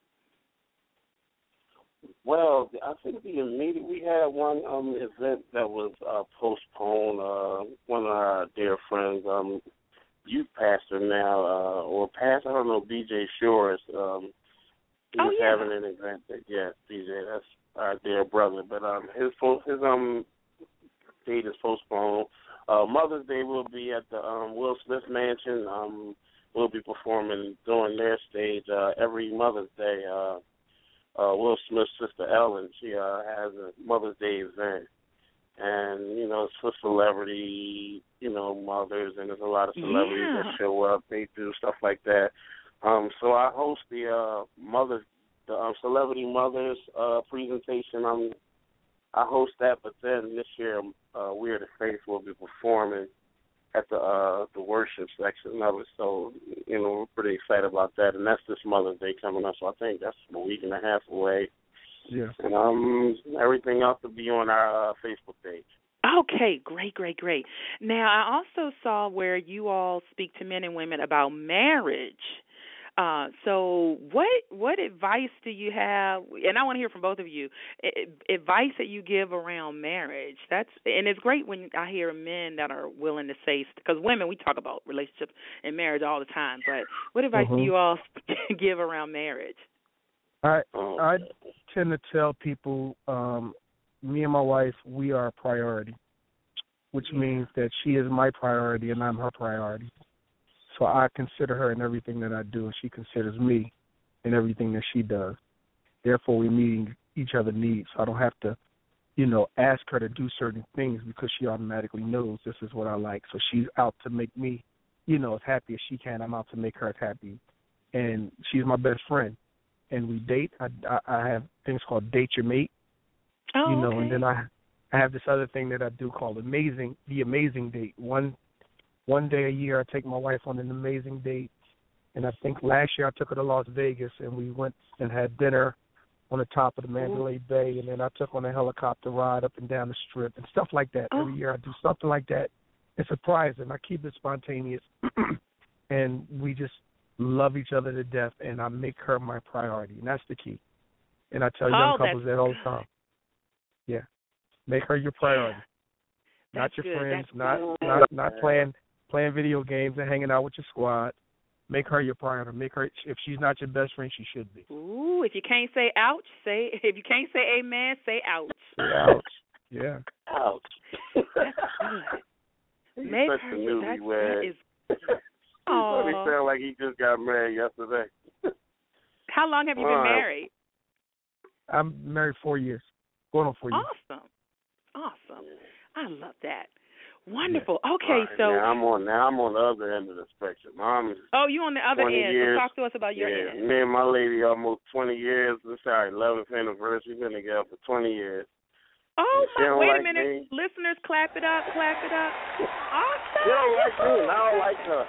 Well, I think the immediate, we had one um, event that was uh, postponed. Uh, one of our dear friends, um, youth pastor now, uh, or pastor, I don't know, B J Shores, um, he oh, was yeah. having an event that, yeah, B J, that's our dear brother. But um, his his um date is postponed. Uh, Mother's Day will be at the um, Will Smith Mansion. Um, we'll be performing during their stage uh, every Mother's Day. Uh, uh, Will Smith's sister Ellen, she uh, has a Mother's Day event. And, you know, it's for celebrity, you know, mothers, and there's a lot of celebrities yeah. that show up. They do stuff like that. Um, so I host the uh, Mother's, the um, Celebrity Mothers uh, presentation. I'm, I host that, but then this year, uh, We're the Faith will be performing at the uh, the worship section of it. So, you know, we're pretty excited about that. And that's this Mother's Day coming up, so I think that's a week and a half away. Yeah. And um, everything else will be on our uh, Facebook page. Okay, great, great, great. Now, I also saw where you all speak to men and women about marriage. Uh, so what what advice do you have, and I want to hear from both of you, advice that you give around marriage? That's and it's great when I hear men that are willing to say, because women, we talk about relationships and marriage all the time, but what advice mm-hmm. do you all give around marriage? I I tend to tell people, um, me and my wife, we are a priority, which yeah. means that she is my priority and I'm her priority. So I consider her in everything that I do, and she considers me in everything that she does. Therefore, we meet each other's needs. So I don't have to, you know, ask her to do certain things because she automatically knows this is what I like. So she's out to make me, you know, as happy as she can. I'm out to make her as happy. And she's my best friend. And we date. I, I, I have things called Date Your Mate. Oh, you know, okay. and then I I have this other thing that I do called Amazing, the Amazing Date. One One day a year, I take my wife on an amazing date, and I think last year I took her to Las Vegas, and we went and had dinner on the top of the Mandalay Bay, and then I took on a helicopter ride up and down the Strip and stuff like that. Oh. Every year I do something like that. It's surprising. I keep it spontaneous, and we just love each other to death, and I make her my priority, and that's the key. And I tell young oh, couples that all the time. Yeah, make her your priority, yeah. not That's your good. friends, That's not good. not not playing. Playing video games and hanging out with your squad. Make her your priority. Make her, if she's not your best friend, she should be. Ooh, if you can't say ouch, say, if you can't say amen, say ouch. Say ouch. Yeah. Ouch. That's good. Make such her, a that's, newlywed. that is, He sound like he just got married yesterday. How long have you been married? I'm married four years. Going on four years. Awesome. Awesome. I love that. Wonderful. Yeah. Okay, right, so now I'm on now I'm on the other end of the spectrum. I'm oh, you on the other end? Years, so talk to us about your yeah, end. Me and my lady almost twenty years. This is our eleventh anniversary. We've been together for twenty years. Oh my! Wait like a minute, me. listeners, clap it up, clap it up. Awesome. She don't like me. I don't like her.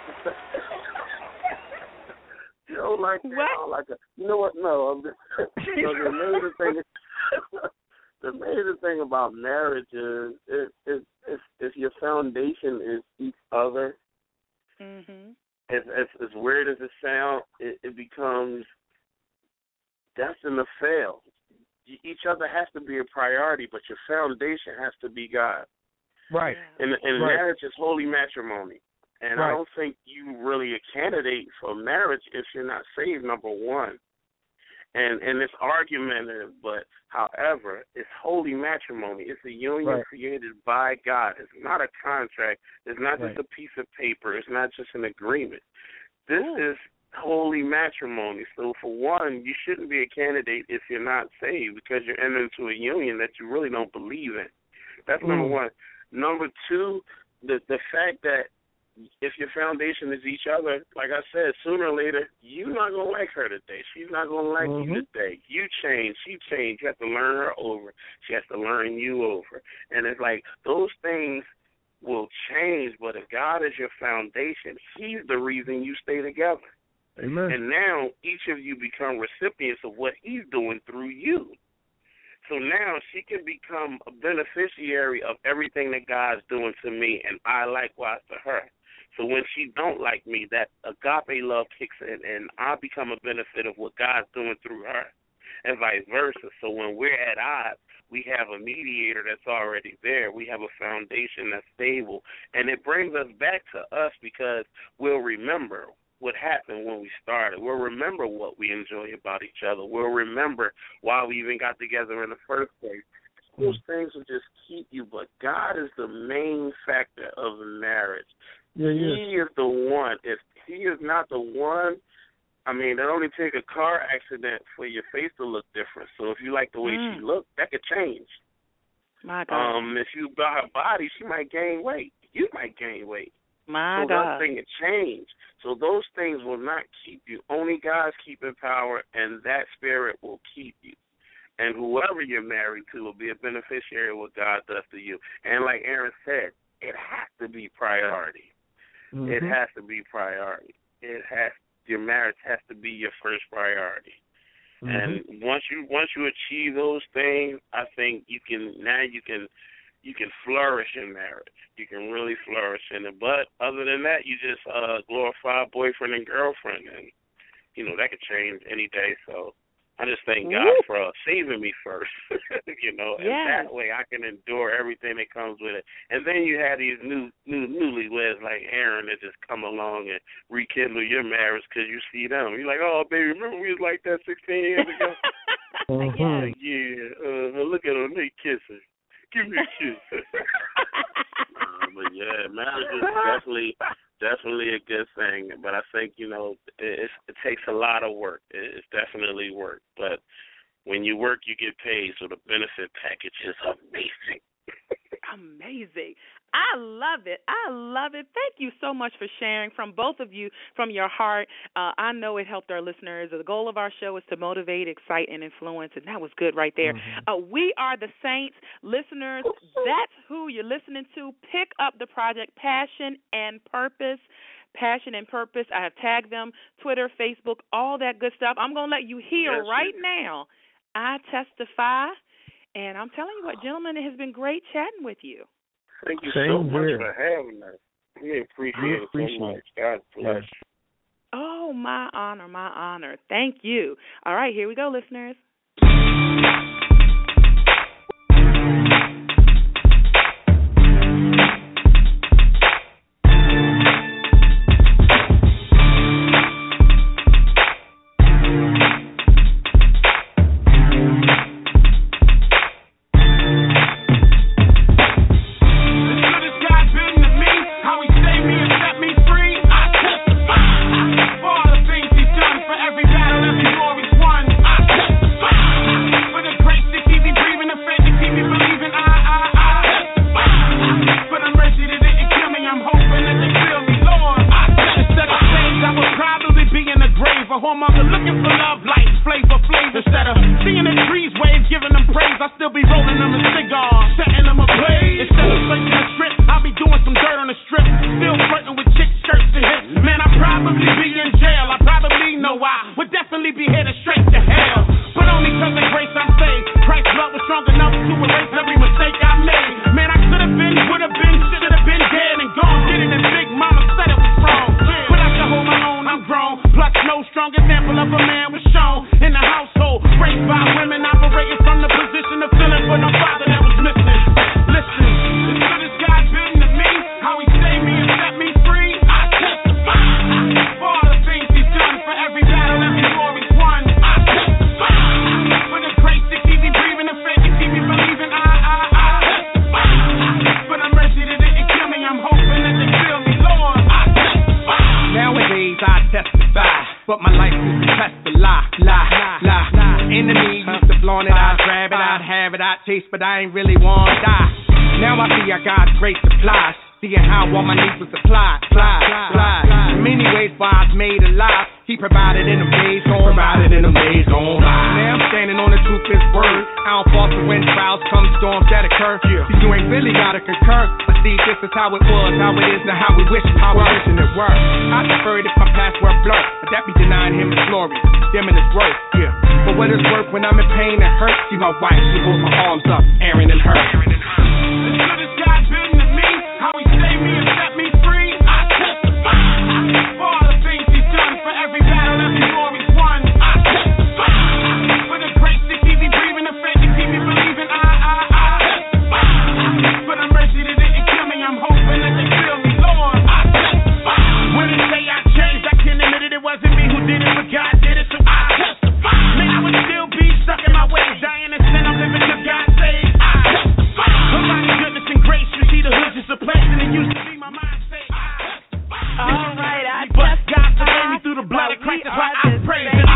She don't like me. What? I don't like her. You know what? No. I'm just, you know, the amazing thing is. The amazing thing about marriage is if if if, if your foundation is each other, mm-hmm. as, as as weird as it sounds, it, it becomes destined to fail. Each other has to be a priority, but your foundation has to be God. Right. And and right. marriage is holy matrimony. And right. I don't think you really a candidate for marriage if you're not saved. Number one. And and it's argumentative, but however, it's holy matrimony. It's a union right. created by God. It's not a contract. It's not right. just a piece of paper. It's not just an agreement. This Ooh. is holy matrimony. So for one, you shouldn't be a candidate if you're not saved because you're entering into a union that you really don't believe in. That's number mm. one. Number two, the the fact that if your foundation is each other, like I said, sooner or later, you're not going to like her today. She's not going to like mm-hmm. you today. You change. She changed. You have to learn her over. She has to learn you over. And it's like those things will change, but if God is your foundation, he's the reason you stay together. Amen. And now each of you become recipients of what he's doing through you. So now she can become a beneficiary of everything that God's doing to me, and I likewise to her. So when she don't like me, that agape love kicks in, and I become a benefit of what God's doing through her, and vice versa. So when we're at odds, we have a mediator that's already there. We have a foundation that's stable, and it brings us back to us because we'll remember what happened when we started. We'll remember what we enjoy about each other. We'll remember why we even got together in the first place. Those things will just keep you, but God is the main factor of the marriage. Yeah, he yeah. is the one. If he is not the one, I mean, it only take a car accident for your face to look different. So if you like the way mm. she looked, that could change. My God. Um, if you buy her body, she might gain weight. You might gain weight. My so God. So thing can change. So those things will not keep you. Only God's keeping power, and that spirit will keep you. And whoever you're married to will be a beneficiary of what God does to you. And like Aaron said, it has to be priority. Mm-hmm. It has to be priority. It has your marriage has to be your first priority. Mm-hmm. And once you once you achieve those things, I think you can now you can you can flourish in marriage. You can really flourish in it. But other than that, you just uh, glorify boyfriend and girlfriend, and you know that could change any day. So I just thank God Woo. for uh, saving me first, you know, and yes. that way I can endure everything that comes with it. And then you have these new new newlyweds like Aaron that just come along and rekindle your marriage because you see them. You're like, oh, baby, remember we was like that sixteen years ago? uh-huh. Yeah, yeah. Uh, look at them, they kissing. Give me a kiss. uh, but yeah, marriage is definitely, definitely a good thing. But I think, you know, it, it takes a lot of work. It's definitely work. But when you work, you get paid. So the benefit package is amazing. Amazing. I love it. I love it. Thank you so much for sharing from both of you, from your heart. Uh, I know it helped our listeners. The goal of our show is to motivate, excite, and influence, and that was good right there. Mm-hmm. Uh, we are the Saints. Listeners, that's who you're listening to. Pick up the project Passion and Purpose. Passion and Purpose. I have tagged them, Twitter, Facebook, all that good stuff. I'm going to let you hear yes, right yes. now. I testify, and I'm telling you what, gentlemen, it has been great chatting with you. Thank you Same so much here. for having us. We appreciate, appreciate it so much. God bless. Oh, my honor, my honor. Thank you. All right, here we go, listeners. But I ain't really want to die. Now I see how God's grace applies. Seeing how all my needs were supplied. Fly, fly. In many ways, why I was made alive. He provided in them days gone by. Provided in them days gone by. Now I'm standing on the truth, His word. I don't falter when trials come, storms that occur. Yeah. See, you ain't really gotta concur. But see, this is how it was, how it is, now how we wish it how we wishing it were. I prefer it if my past were blurred, but that be denying Him His glory, Him and His worth. Yeah. But what is worth when I'm in pain and hurt? See my wife, she holds my arms up, Aaron and her. As good as God been to me, how He saved me and set me free, I testify. For all the things He's done, for every battle, every war He's won, I testify. For the grace to keep me breathing, the faith to keep me believing, I, I, I testify. For the mercy that didn't kill me, I'm hoping that they feel me, Lord, I testify. When they say I changed, I can admit it, it wasn't me who did it, but God did it, so I testify. Man, I would still be stuck in my ways, dying in sin, I'm living till God saves, I testify. Somebody's goodness and grace, you see the hood just a place, and it used to be my mind say, I testify. All right, I but God forgave me through the blood of Christ, that's why I praise Him.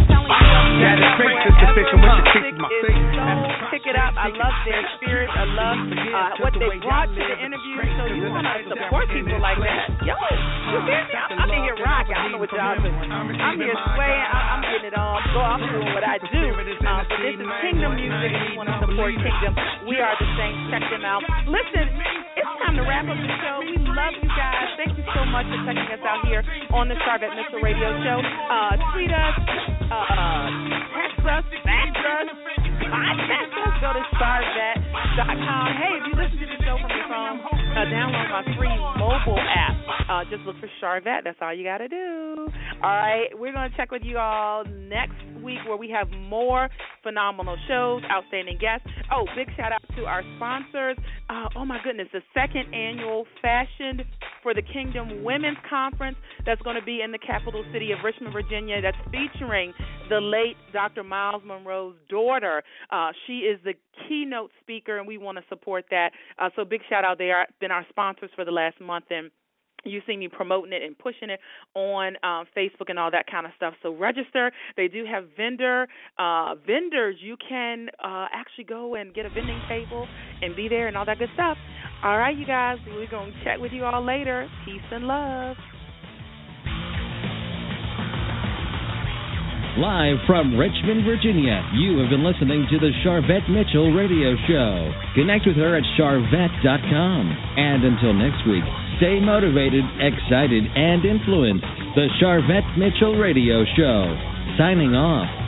Yeah, the grace is sufficient with the teaching my faith. Pick it up. I love their spirit. I love uh, what they brought to the interview. So you want to support people like that. Yo, you hear me? I'm, I'm in here rocking. I don't know what y'all doing. I'm here swaying. I'm, I'm getting it all. Go. I'm doing what I do. Uh, but this is Kingdom Music. If you want to support Kingdom, we are the same. Check them out. Listen, it's time to wrap up the show. We love you guys. Thank you so much for checking us out here on the Sharvette Mitchell Radio Show. Uh, tweet us, uh, text us, fax us, contact us. Go to Sharvette dot com. Hey, if you listen to the show from your phone, uh, download my free mobile app. Uh, just look for Sharvette. That's all you got to do. All right, we're going to check with you all next week where we have more phenomenal shows, outstanding guests. Oh, big shout out to our sponsors. Uh, oh, my goodness, the second annual Fashioned for the Kingdom Women's Conference that's going to be in the capital city of Richmond, Virginia. That's featuring the late Doctor Miles Monroe's daughter. Uh, she is the keynote speaker, and we want to support that. Uh, so big shout out. They have been our sponsors for the last month, and you see me promoting it and pushing it on um, Facebook and all that kind of stuff. So register. They do have vendor uh, vendors. You can uh, actually go and get a vending table and be there and all that good stuff. All right, you guys, we're going to chat with you all later. Peace and love. Live from Richmond, Virginia, you have been listening to the Sharvette Mitchell Radio Show. Connect with her at Sharvette dot com. And until next week, stay motivated, excited, and influenced. The Sharvette Mitchell Radio Show. Signing off.